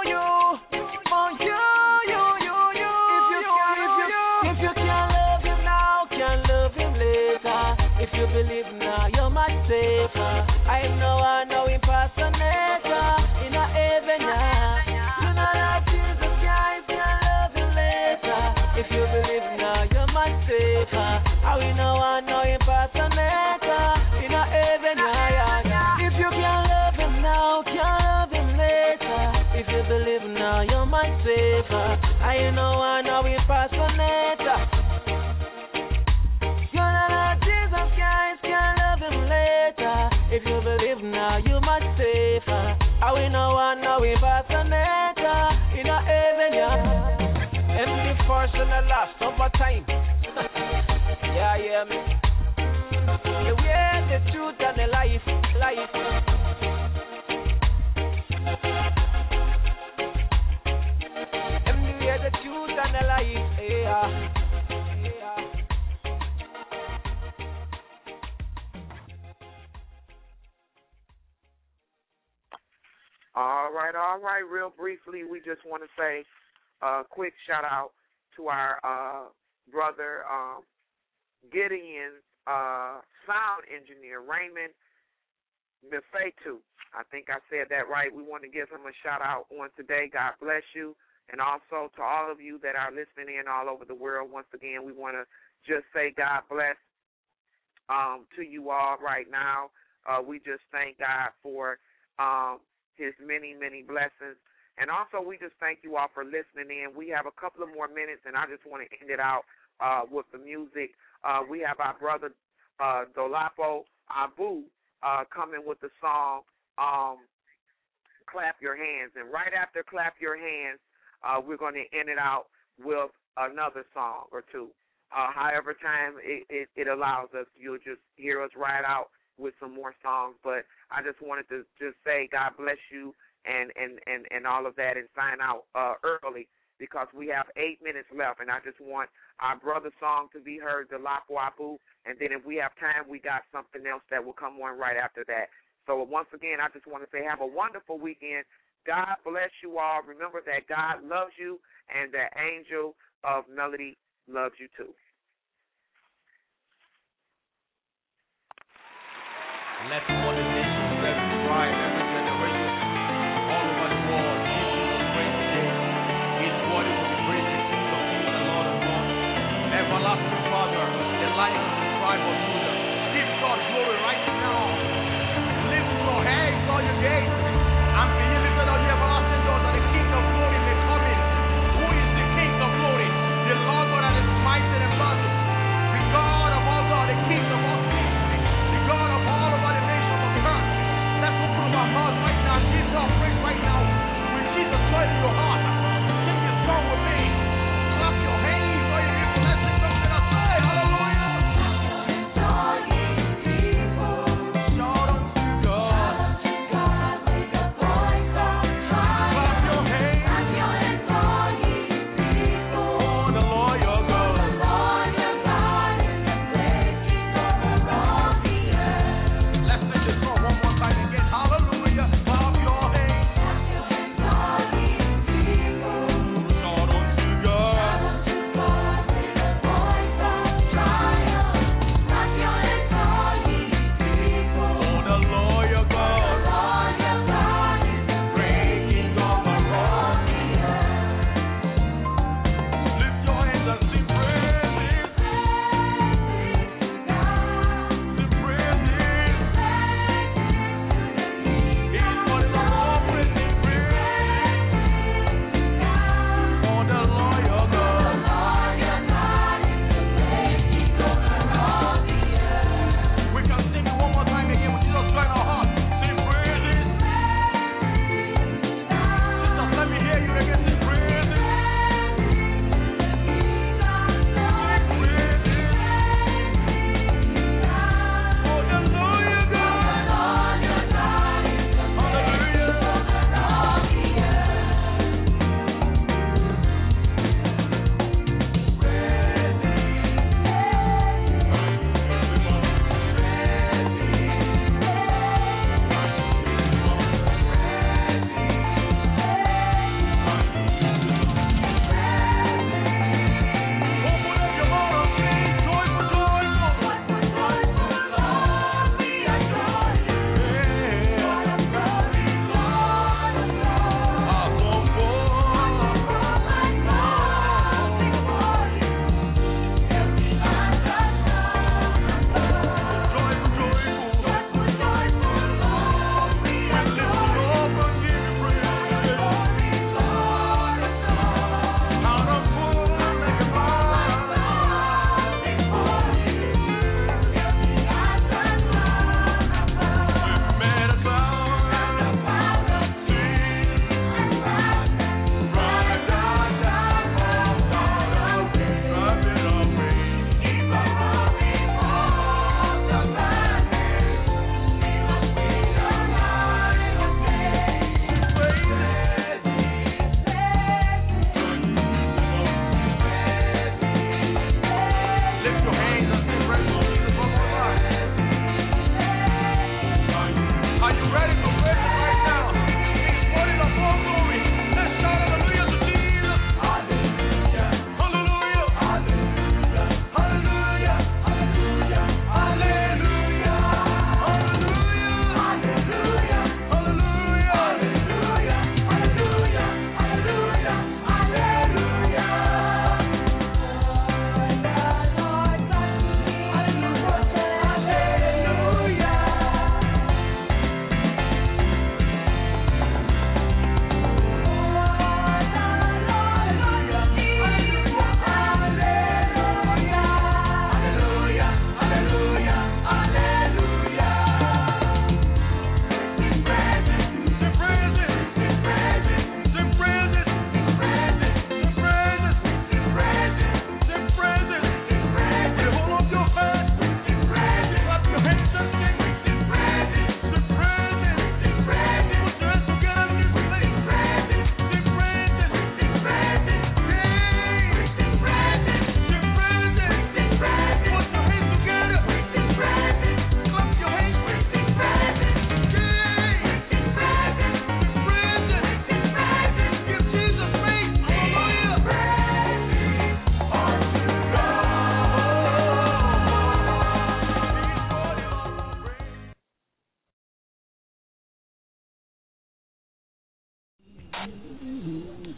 If you can't love Him now, can't love Him later. If you believe now, you're much safer. I know impersonator in a heaven, yeah. You know that Jesus Christ can love you later. If you believe now, you're much safer. I know impersonator in a heaven, yeah. If you can't love Him now, can't love Him later. If you believe now, you're much safer. I know impersonator. You know that Jesus Christ can love Him later. If you believe now, you're much safer. I know impersonator in a heaven, yeah. And the first and the last. more time. Yeah, yeah, me. The way, the truth, and the life. And the way, the truth, and the life. Yeah. All right. Real briefly, we just want to say a quick shout out to our brother Gideon, sound engineer Raymond Mifetu. I think I said that right. We want to give him a shout out on today. God bless you. And also to all of you that are listening in all over the world, once again, we want to just say God bless to you all right now. We just thank God for his many, many blessings. And also, we just thank you all for listening in. We have a couple of more minutes, and I just want to end it out with the music. We have our brother Dolapo Abu coming with the song Clap Your Hands. And right after Clap Your Hands, we're going to end it out with another song or two. However time it allows us, you'll just hear us ride out with some more songs. But I just wanted to just say God bless you and all of that, and sign out early because we have 8 minutes left, and I just want our brother's song to be heard, the Lapo Abu, and then if we have time, we got something else that will come on right after that. So once again, I just want to say have a wonderful weekend. God bless you all. Remember that God loves you, and the angel of melody loves you too. Let all the nations every tribe, every generation, all over the world, give you a great day. His body will be praised, the King of Kings, the Lord of Lords. Everlasting Father, the Lion of the tribe of Judah. Give God glory right now. Lift your hands, all your gates, and be lifted on the everlasting doors, and the King of glory may come in. Who is the King of glory? The Lord God that is mighty and battle. The God of all God, the King of all kings, the God of all over the nations of the earth. Let's open up our mouths right now. Jesus, our praise right now. With Jesus joy in your heart, sing this song with me. Clap your hands, all you people. Let's sing something and say hallelujah. Shout unto God with a voice of triumph. Clap your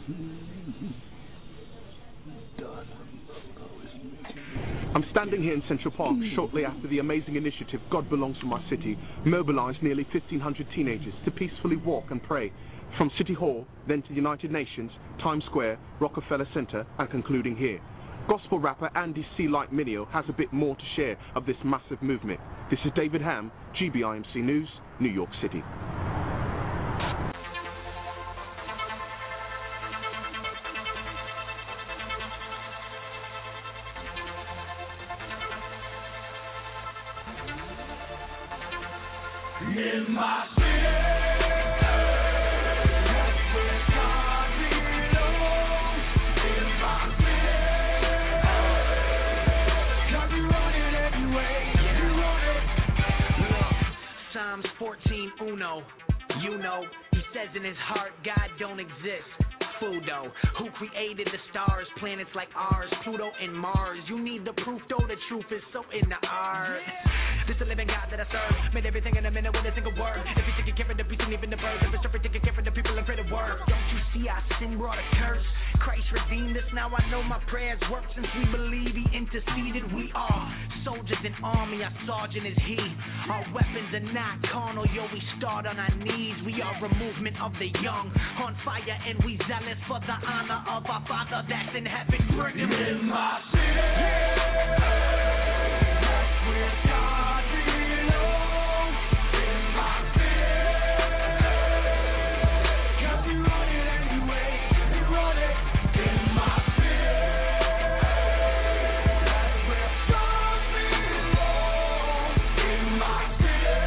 I'm standing here in Central Park shortly after the amazing initiative God Belongs to My City mobilized nearly 1,500 teenagers to peacefully walk and pray from City Hall, then to the United Nations, Times Square, Rockefeller Center, and concluding here. Gospel rapper Andy C. Light Mineo has a bit more to share of this massive movement. This is David Ham, GBIMC News, New York City. In my city. Psalms 14, Uno. You know, he says in his heart, God don't exist. Fudo, who created the stars, planets like ours, Pluto and Mars. You need the proof, though the truth is so in the art. This a living God that I serve, made everything in a minute with a single word. If you taking care of the beast and even the birds, if it's taking care of the people and pray the word. Don't you see our sin brought a curse? Christ redeemed us, now I know my prayers work. Since we believe he interceded, we are soldiers in army, our sergeant is he. Our weapons are not carnal, yo, we start on our knees. We are a movement of the young, on fire and we zealous for the honor of our Father that's in heaven. Bring him in my city. That's where God belongs. In my city. 'Cause we run it anyway. We run it in my city. That's where God belongs. In my city.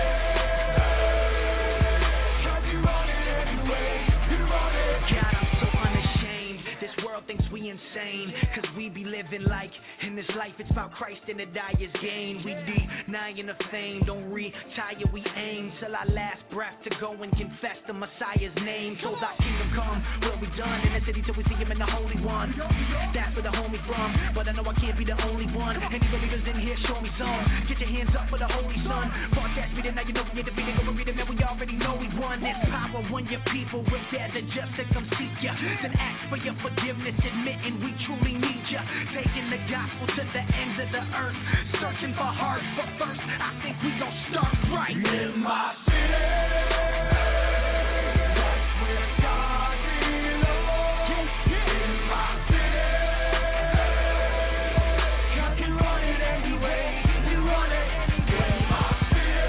'Cause we run it anyway. We run it. God, I'm so unashamed. This world thinks we insane, 'cause we be living like in this life it's about Christ and to die is gain. We denying the fame, don't retire, we aim till our last breath to go and confess the Messiah's name. So thy kingdom come, will be done in the city till we see him in the Holy One. That's where the homie from, but I know I can't be the only one. Any believers in here, show me some. Get your hands up for the Holy Son. Broadcast me now, you know we ain't defeated. Go and read it, man, we already know we won. This power when your people will gather just to come seek ya. Then ask for your forgiveness, admitting we truly need ya. Taking the gospel to the ends of the earth, searching for heart. But first, I think we gon' start right in my city. That's where God belongs. In my city. 'Cause you run it anyway. You run it in my city.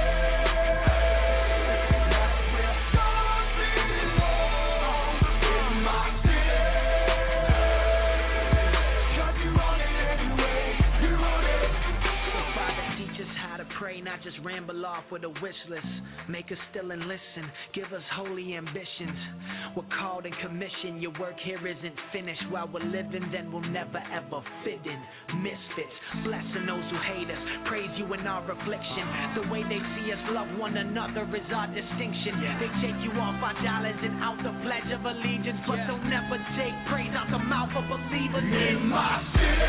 That's where God belongs. In my city. 'Cause you run it anyway. You run it. Father, teach us how to pray, not just ramble off with a wish list. Make us still and listen, give us holy ambitions. We're called and commissioned, your work here isn't finished. While we're living, then we'll never ever fit in. Misfits, blessing those who hate us, praise you in our affliction. The way they see us love one another is our distinction. They take you off our dollars and out the pledge of allegiance, but they'll never take praise out the mouth of believers. In my city.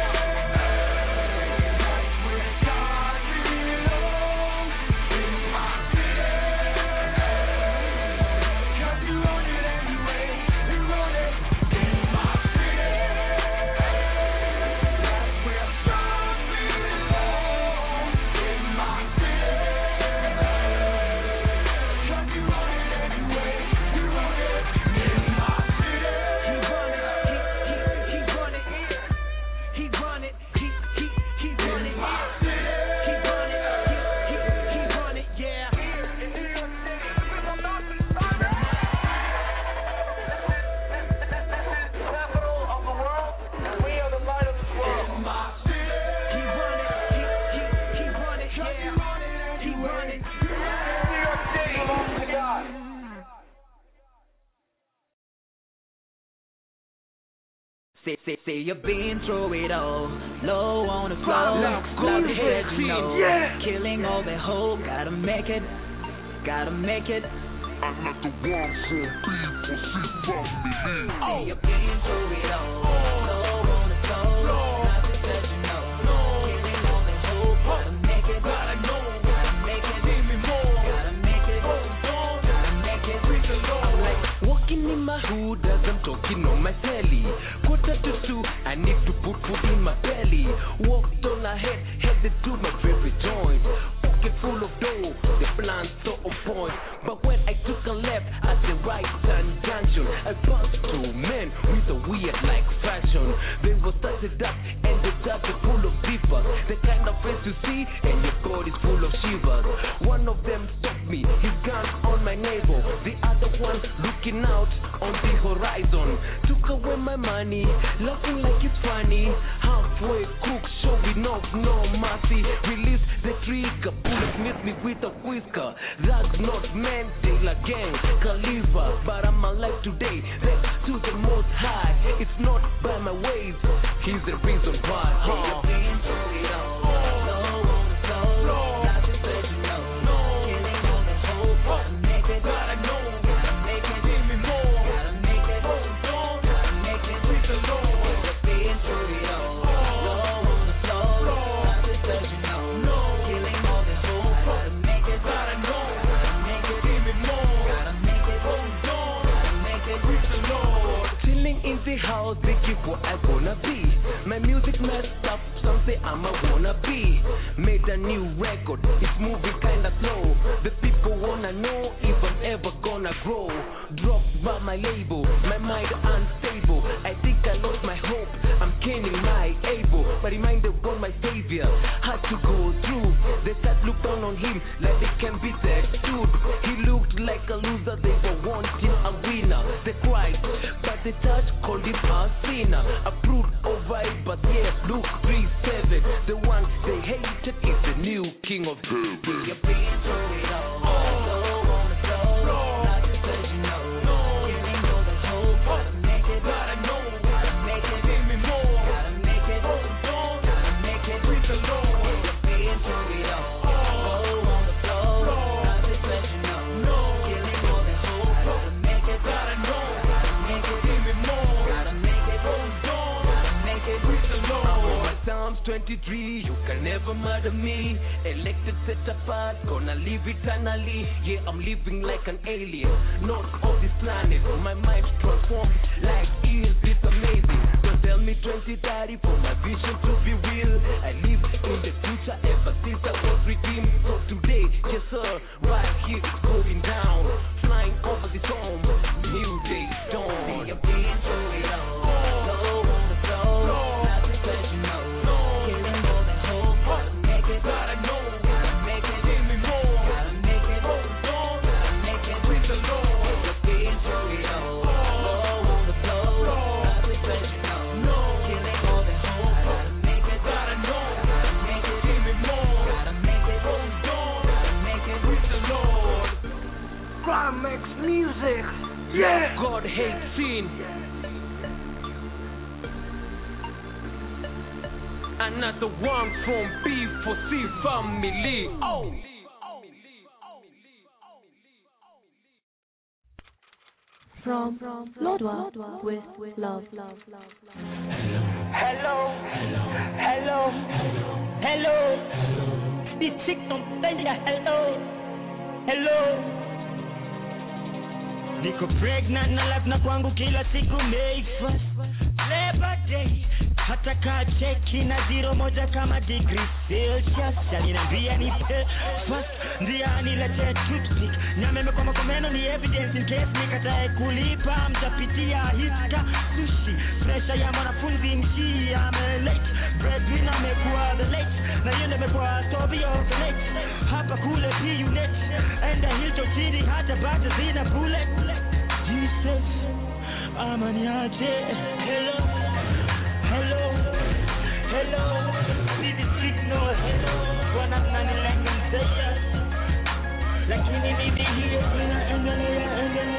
Say you've been through it all, low on the floor, love to hear you know, killing all the hope, gotta make it, gotta make it. I let the world say people see from me. Say you've been through it all, low on the floor, love to hear you know, killing all the hope, gotta make it, gotta know, gotta make it, give me more, gotta make it, gotta make it. Walking in my food as I'm talking on my telly. 1:45, I need to put food in my belly. Walked on ahead, headed to my favorite joint. Pocket full of dough, the plan so on point. But when I took a left at the right turn junction, I passed two men with a weird like fashion. They were started up and the tap is full of beepers. The kind of face you see and your God is full of shivers. One of them stopped me, his gun on my navel. The other one looking out on the horizon. Took away my money, laughing like it's funny. Halfway crook, showing off no mercy. Release the trigger, bullet miss me with a whisker. That's not meant till again, Khalifa. But I'm alive today, thanks to the Most High. It's not by my ways, he's the reason why. House, they keep what I wanna be. My music messed up, some say I'm a wannabe. Made a new record, it's moving kinda slow. The people wanna know if I'm ever gonna grow. Dropped by my label, my mind unstable. I think I lost my hope, I'm gaining my able. But reminded on my savior, had to go through. They start look down on him like they can be that dude. He looked like a loser, they were wanting a winner. They cried, but the church called him a sinner. Approved over it, but yeah, Luke 3:7. The one they hated is the new king of the you've been through it all. Psalms 23, you can never murder me. Elected, set apart, gonna live eternally. Yeah, I'm living like an alien, not of this planet. My mind's transformed like eels, it's amazing. Don't tell me 2030 for my vision to be real. I live in the future ever since I was redeemed. So today, yes sir, right here it's going down. Flying over the storm, new day dawn. You've been through it all. Music, yeah. God hates sin. Another one from B4C family. Oh. From Lodwa with love. Hello. This chick don't tell ya hello. Niko pregnant na life na kwangu kila siku May 1st Labor Day. Hata kaa cheki na 01 kama degree Celsius. Aliniambia nipe first, ndiye aniletee toothpick. Nyameme kwa makomeno ni evidence in case nikatae kulipa. Mtapitia hiska sushi, pressure ya mwanafunzi mshi. I'm late, breadwinner amekuwa the late. Na yeye amekuwa Toby of the late. Hapa kule P-Unit, enda Hilton City hata bado zina bullet. Jesus, amaniaje. Hello, see the signal, wana mnanilenga mteja. Lakini mimi hiyo inaendelea.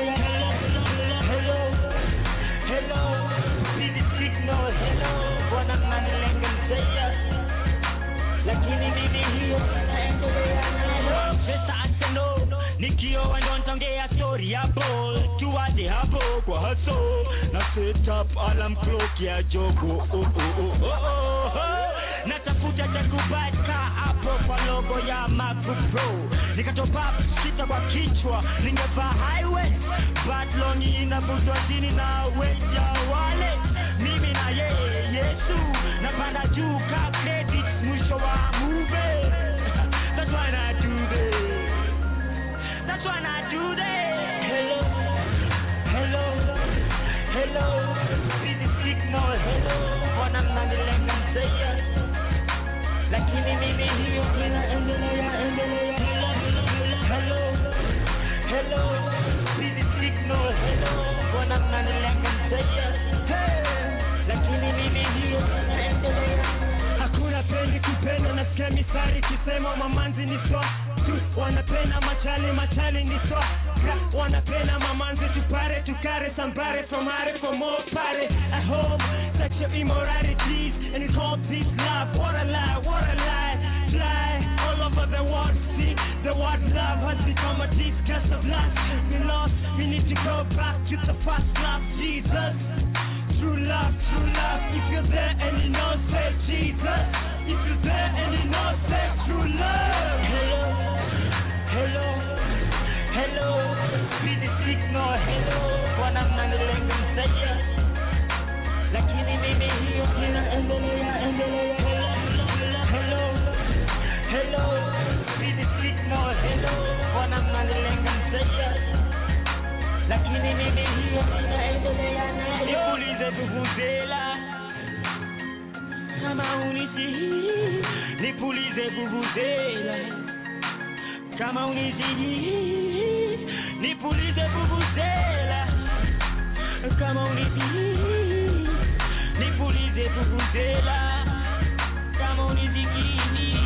Hello, see the signal, wana mnanilenga mteja. Lakini mimi hiyo inaendelea. Pesa aseno, nikioa ndo nitaongea story ya ball. Tuwade hapo kwa haso, na set up alarm clock ya jogo. Natafuta takubadka hapo kwa logo ya MacBook Pro. Nikatopa sita kwa kichwa, ningevaa highway but longi inavutwa chini na weja wale. Mimi na yeye Yesu napanda juu ka credit mwisho wa movie. That's why I do this. That's why I do this. Hello, hello, hello. See the signal, hello. Wanamnanilenga mseya, lakini mimi hiyo inaendelea. Hello, hello. See the signal, hello. Wanamnanilenga mseya, lakini mimi hiyo inaendelea. Hakuna pendi kupenda, nasikia misari kisema mamanzi ni swa. Wanapenda machali ni swa. Wanapenda mamanzi tupare tukare sambare from hare for more party at home. Sexual immoralities and it's all peace love. What a lie, fly all over the world. See the word love has become a disgust of lust. We lost, we need to go back to the first love. Jesus, true love. If you're there and you know, say Jesus. If you're there and you know, say true love. Hello, hello. See the signal, hello. Wanamnanilenga mseya, lakini mimi hiyo inaendelea. Hello, see the signal, hello. Wanamnanilenga mseya, lakini mimi hiyo inaendelea. Nipulize vuvuzela kama unisihi, nipulize vuvuzela kama unisihi, nipulize vuvuzela kama unisihi, nipulize vuvuzela kama unisihi.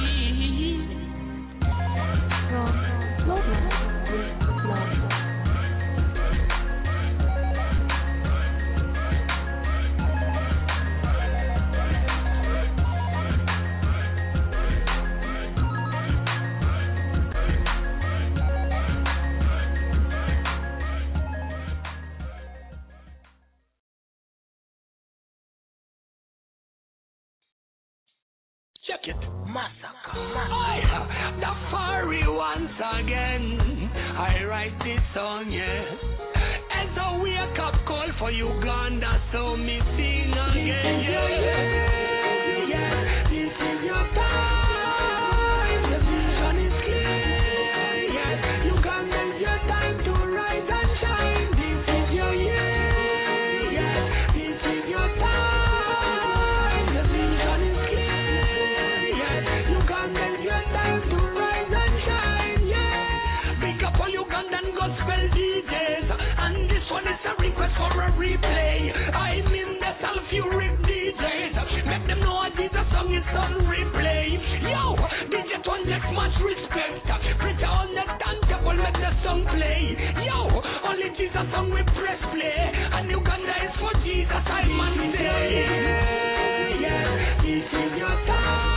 Check it, massacre. The furry once again. I write this song, yes. As a wake up call for Uganda, so me sing again, yeah. This is your time. The vision is clear, yes. Uganda is your time to rise and shine. This is your year, yes. This is your time. The vision is clear. Your time to rise and shine, yeah. Big up all Ugandan gospel DJs, and this one is a request for a replay. I mean the sulfuric DJs, make them know Jesus song is on replay. Yo, DJ One gets much respect. Preacher on the turntable, let the song play. Yo, only Jesus song we press play, and Uganda is for Jesus, I must say. Yeah, this is your time.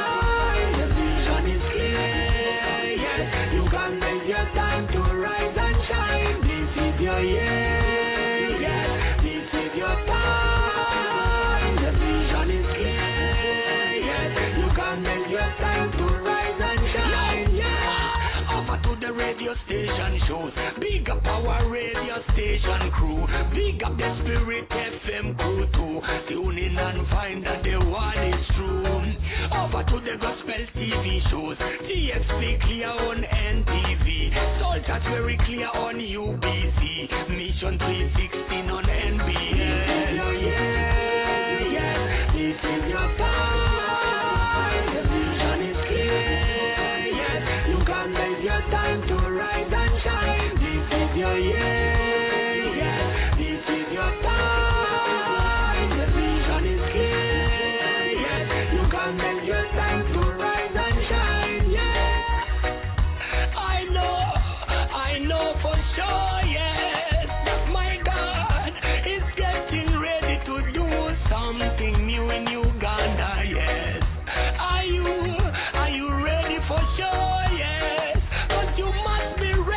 Your time to rise and shine. This is your year, yes. This is your time. The vision is clear, yes. You can make your time to rise and shine, yeah. Over to the radio station shows. Big up our radio station crew. Big up the Spirit FM crew too. Tune in and find that the one is true. Over to the gospel TV shows. TXP clear on NTV. Soldiers very clear on UBC. Mission 316 on NBS. This is your year, yes. This is your time. The vision is clear, yes. You can make your time to rise and shine. This is your year, yes. This is your time. The vision is clear, yes. You can make your time to rise and shine, yeah. I know for sure, yes. My God is getting ready to do something new in Uganda, yes. Are you ready for sure, yes? But you must be ready.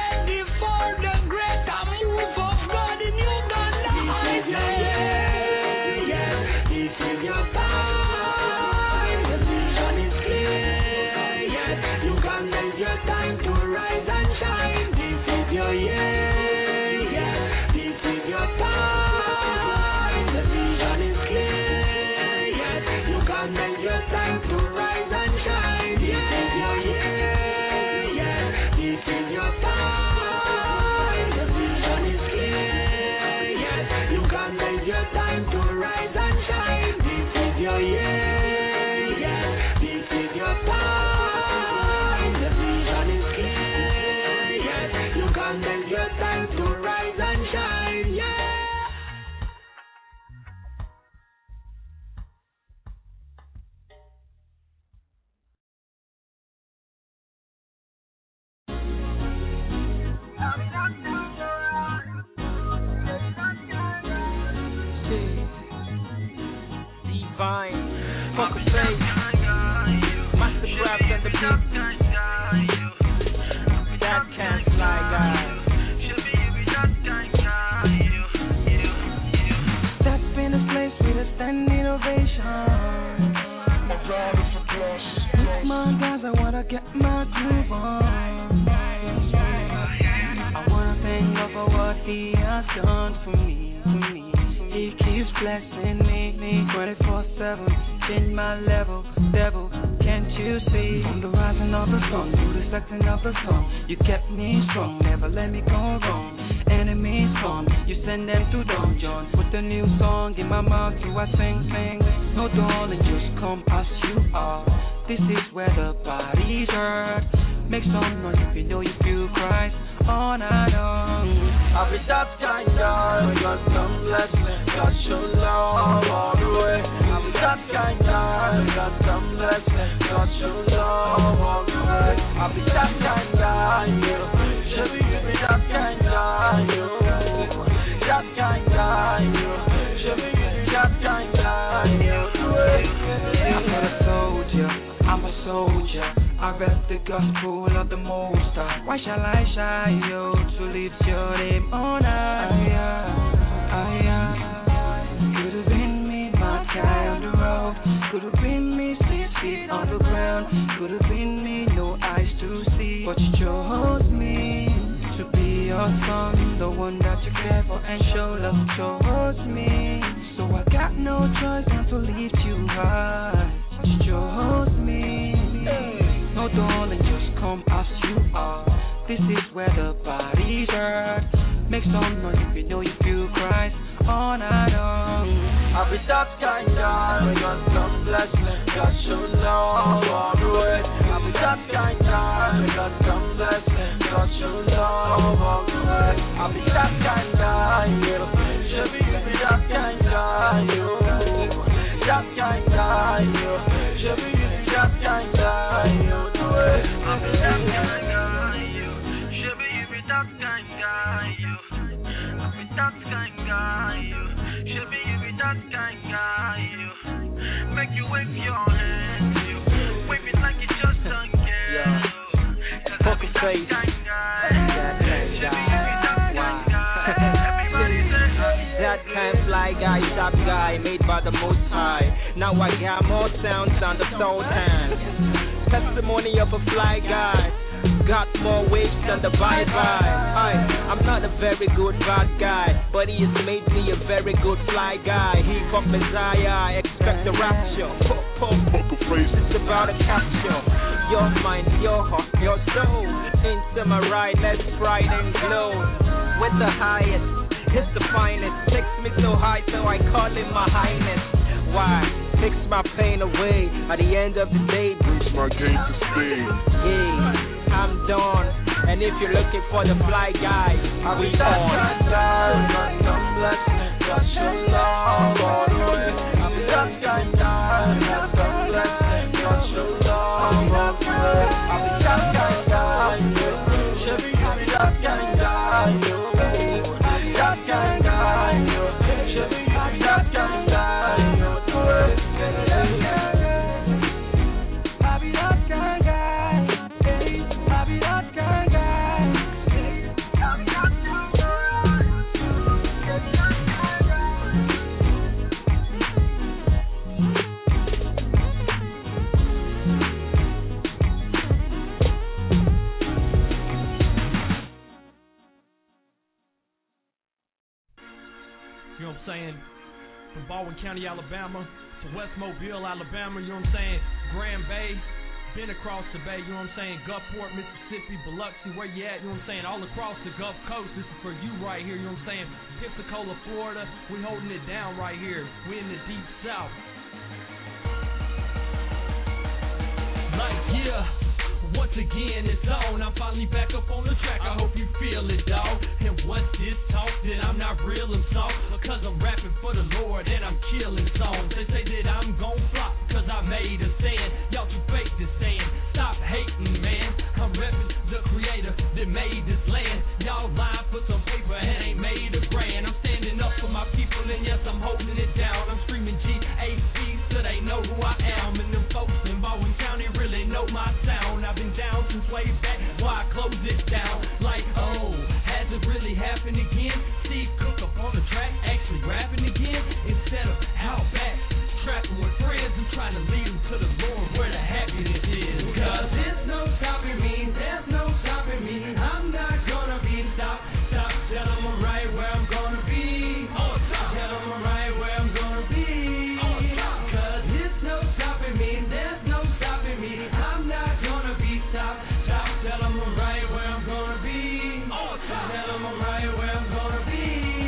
time to rise and shine, yeah. Divine, Focus Face, Master Craft and the beat. That can't fly, guys. That's been a place with a standing ovation. With my guys, I wanna get my groove on. I wanna thank God for what He has done for me. He keeps blessing me 24/7, change my level, devil, can't you see? From the rising of the sun to the setting of the sun, you kept me strong, never let me go wrong. Enemies come, you send them to dungeon. Put a new song in my mouth, you I sing. No darling, just come as you are. This is where the body's hurt. Make some noise if you know you feel Christ all night long. I'll be that kind guy, got some blessings, got your love all the way. I'll be that kind guy, got some blessings, got your love all the way. I'll be that kind guy, you. Should be that kind guy, you. That kind guy, you. Should be that kind guy, you. I'm not a soldier, I'm a soldier. I rep the gospel of the Most High. Why shall I shy, yo, to lift your name on high? Could have been me, my guy on the road. Could have been me, 6 feet on the ground. Could have been me, no eyes to see. But you chose me to be your son, the one that you care for and show love. Chose me, so I got no choice but to lift you high. You chose me. No darling, just come as you are. This is where the body's hurt. Make some noise if you know you feel Christ all night long. I'll be that kind guy, got some blessings, got your love all the way. I'll be that kind guy, got some blessings, got your love all the way. I'll be that kind guy, you. Should be that kind guy, you. That kind guy, you. Should be that kind guy, you. I'll be that kind guy, you. Should be that kind guy, you. I'll be that kind guy, you. Should be that kind guy, you. Make you wave your hands, you. Wave it like you just don't care. Focus Face, that kind That kind fly guy, top guy, made by the Most High. Now I got more sounds than the Sultan. Testimony of a fly guy. Got more waves than the bye-bye. I'm not a very good bad guy, but he has made me a very good fly guy. He fuck Messiah, expect the rapture. It's about a capture. Your mind, your heart, your soul. Into my ride, let's bright and glow. With the highest, it's the finest. Takes me so high, so I call him my highness. Why? Takes my pain away. At the end of the day, brings my gain to stay. Yeah, I'm done. And if you're looking for the fly guy, I'll be on. Got some blessings, got your love all the way. I'll be that kind guy, got some blessings, got your love all the way. I'll be that kind guy, you. Should be that kind guy, you. That kind guy, you. Should be that kind guy, you. I'll be that kind guy. I'll be that kind guy. You know what I'm saying? From Baldwin County, Alabama to West Mobile, Alabama, you know what I'm saying? Grand Bay, been across the bay, you know what I'm saying? Gulfport, Mississippi, Biloxi, where you at, you know what I'm saying? All across the Gulf Coast, this is for you right here, you know what I'm saying? Pensacola, Florida, we holding it down right here. We in the deep south. Like, yeah, once again it's on. I'm finally back up on the track. I hope you feel it, dog. And what's this talk that I'm not real, I'm soft? Because I'm rapping for the Lord and I'm killing songs. They say that I'm gon' flop because I made a stand. Y'all too fake to stand. Stop hating, man. I'm repping the creator that made this land. Y'all lying for some paper and ain't made a grand. I'm standing up for my people and yes, I'm holding it down. I'm screaming G-A-C so they know who I am. And them folks in Baldwin County really know my sound. I've been down since way back, why I close it down. Like, oh, has it really happened again? Steve Cook up on the track, actually rapping again. Instead of out back, trapping with friends, I'm trying to lead them to the Lord where the happiness is. Cause there's no stopping me, there's no stopping me. I'm not gonna be stopped. Stop, tell them I'm right where I'm gonna be. Tell them I'm right where I'm gonna be. Cause there's no stopping me, there's no stopping me. I'm not gonna be stopped. Stop, tell them I'm right where I'm gonna be. Tell them I'm right where I'm gonna be.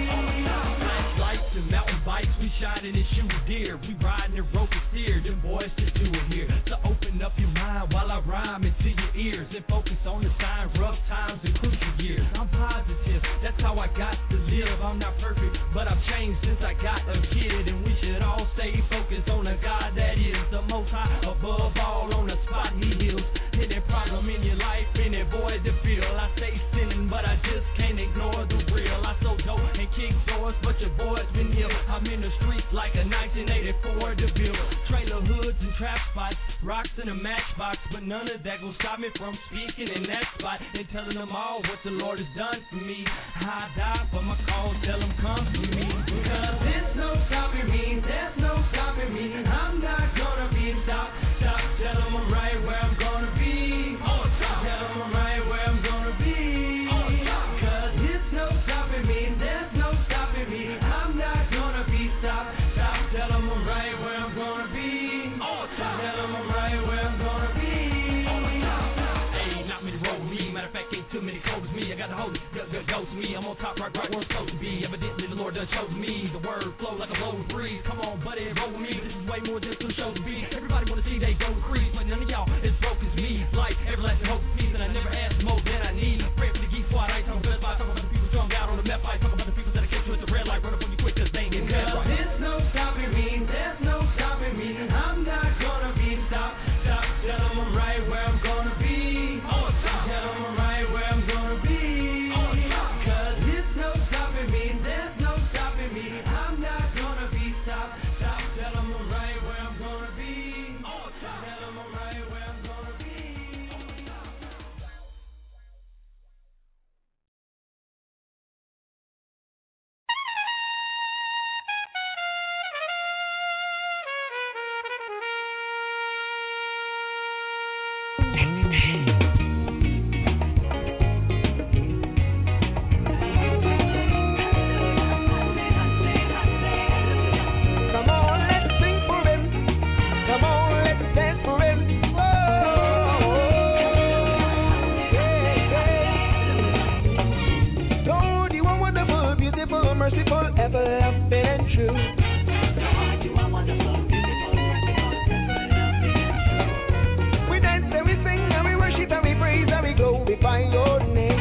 Flashlights and mountain bikes, we shining and shooting deer. We riding and rope and steer, them boys just do it here. So open up your mind while I rhyme into your ears and focus on the sign, rough times and crucial years. I'm positive, that's how I got to live. I'm not perfect, but I've changed since I got a kid. And we should all stay focused on the God that is the most high, above all on the spot he heals. Hit that problem in your life and avoid the feel. I stay sinning, but I just can't ignore the real. I so dope and kick doors, but your boy's been ill. I'm in the streets like a 1984 DeVille. Trailer hoods and trap spots, rocks in a matchbox, but none of that gon' stop me from speaking in that spot and telling them all what the Lord has done for me. I die for my cause, tell them come for me. Cause there's no stopping me, there's no stopping me. I'm not gonna be stopped. Stop, tell them I'm right where I'm gonna be. Tell them I'm right where I'm gonna be. Cause there's no stopping me, there's no stopping me. I'm not gonna be stopped. Stop, tell them I'm right where I'm gonna be. Tell them I'm right where I'm gonna be. Hey, not many roll me. Matter of fact, ain't too many close me. I got the holy ghost me. I'm on top, right where I'm supposed to be. Evidently, the Lord done chose me. The word flow like a blowing breeze. Come on, buddy, roll with me. This is way more just to show to be. Everybody wanna see they go crease, but none of y'all as broke as me. Like everlasting hope, peace, and I never ask more than I need. Pray for the geek squad. I ain't talking about Best Buy. Talking about the people strung out on the meth fight. Talking about the people that catch you at the red light. Run up on you quick 'cause they ain't getting that right. There's no stopping me. There's no stopping me. I'm not gonna be stopped. Stop, tell them I'm right where I'm gonna be. Tell them I'm right where I'm gonna be. Cause there's no stopping me. There's no stopping me. I'm not gonna be stopped. Stop, tell them I'm right where I'm gonna be. Tell them I'm right where I'm gonna be. Come on, let's sing for him. Come on, let's dance for him. Oh, yeah. Lord, you are wonderful, beautiful, merciful, everlasting and true. Lord, you are wonderful, beautiful, merciful, everlasting and true. We dance and we sing and we worship and we praise and we glorify your name.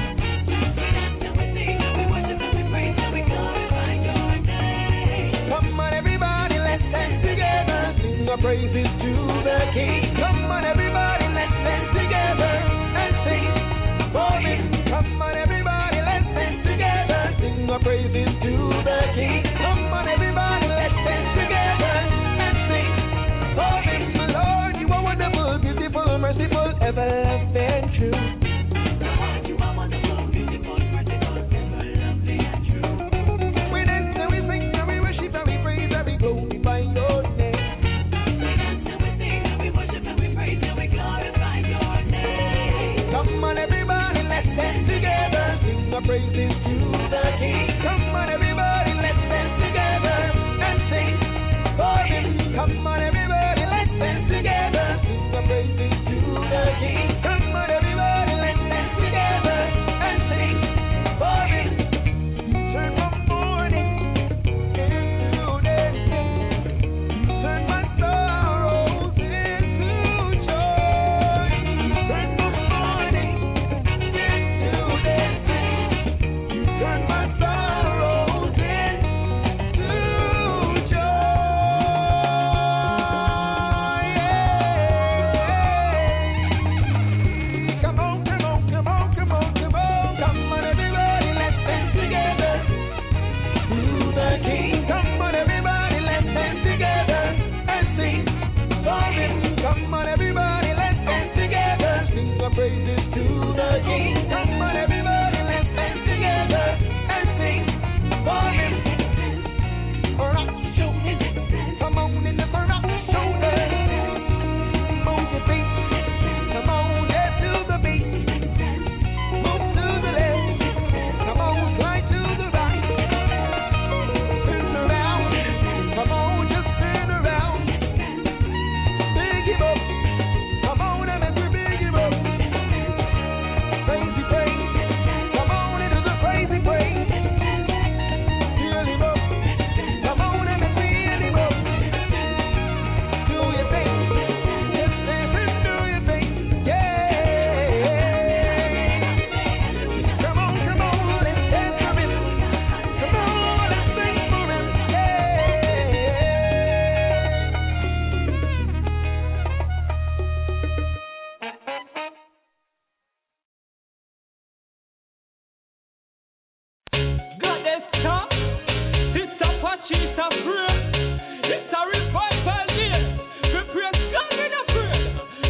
Come on, everybody, let's dance together. Sing our praises to the King. Come on, everybody, let's dance together and sing for him. Come on, everybody, let's dance together. Sing our praises to the King. Come on, everybody, let's dance together and sing for him. Lord, you are wonderful, beautiful, merciful, everlasting and true. Lord, you are wonderful, beautiful, merciful, everlasting and true. We dance and we sing and we worship and we praise and we glorify your name. We dance and we sing and we worship and we praise and we glorify your name. Come on, everybody, let's dance together. Sing our praises to the King. Come on, everybody, let's dance together and sing for him. Come on, everybody, let's dance together. Sing our praises to the King. Come on, everybody, let's dance together and sing for him. Turn my morning into dancing. Turn my sorrows into joy. Turn my baddest star. It's a patch, it's a prayer. It's a revival year. We praise God in a prayer.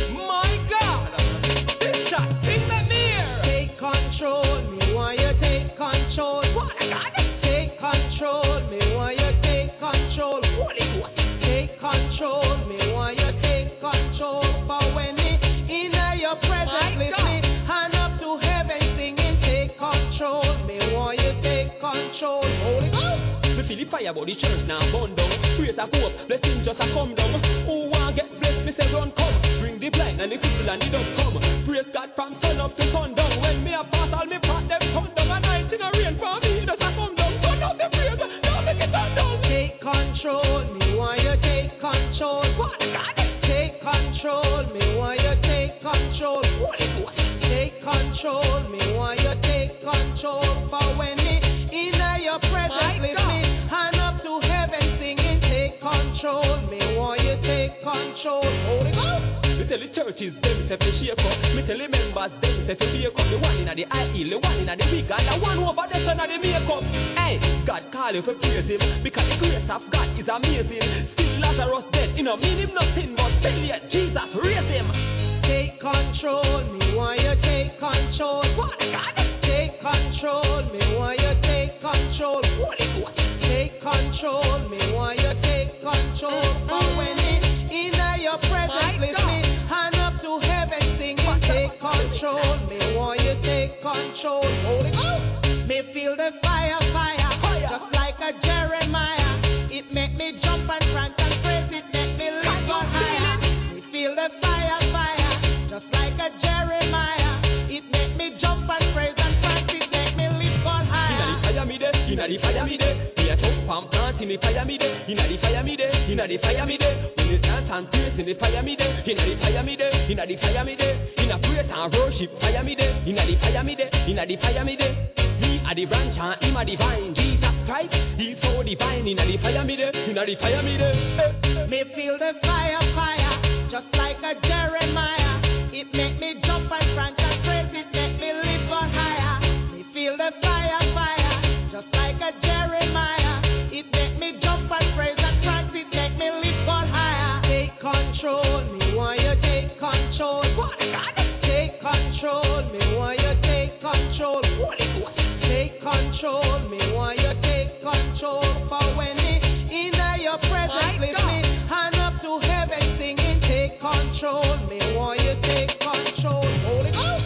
My God, this shot, sing me near. Take control, me want you take control. What I got it? Take control, me want you take control. Holy Ghost, take control, me want you take control. For when me in your presence, lift me hand up to heaven, singing. Take control, me want you take control. Holy Ghost. Me feel the fire about the church now burn down. Praise a go up, blessings just a come down. Who want get blessed? Me say run come. Bring the blind and the cripple and the dumb come. Praise God from sun up to sundown. When me a pass all me part them turn down. And night in a rain for me just a come down. Turn up the praise, now make it turn down. Take control, me want you take control. What God? Take control, me want you take control. Holy Ghost, take control, me want you take control. For when me in your presence, lift me hand up to heaven, singing. Take control, me want you take control. Holy Ghost. Me tell the churches, them say to shake up. Me tell the members, them say to wake up. The one in the eye heel, the one in the big, and the one over the son of the makeup. Hey, God call you for praise him, because the grace of God is amazing. Still Lazarus dead, you know, mean him nothing, but still yet Jesus raise him. Take control, me want you take control. What God? Take control, me want you take control. Holy Ghost, take control, me want you take control. For when in your presence, lift me hand up to heaven, singing. Take control, me want you take control. Holy Ghost, me feel the fire, just like a Jeremiah. It make me jump and prance and praise. It make me lift on higher. Me feel the fire, just like a Jeremiah. It make me jump and praise and prance. It make me lift on higher. Inna the fire me there, me a jump and prance in the fire me there. Inna the fire me there, inna the fire me there. When you dance and praise in the fire me there, inna the fire me there, inna the fire me there. Inna praise and worship fire me there, inna the fire me there, inna the fire me there. Me a the branch and him a the vine. Jesus Christ, he's so divine. Inna the fire me there, inna the fire me there. Me feel the fire, just like a Jeremiah. It make me jump and prance and praise. It make me live on higher. Me feel the fire, just like a Jeremiah. It make me jump and praise and prance. It make me live on higher. Take control, me want you take control. What God? Take control, me want you take control. Holy Ghost, take control, me want you take control. For when in your presence, lift me hand up to heaven, singing. Take control, me want you take control. Holy Ghost,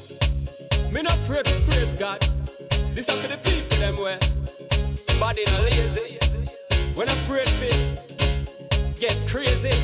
me not afraid to praise God. This is for the people them way body not lazy. When I pray to get crazy.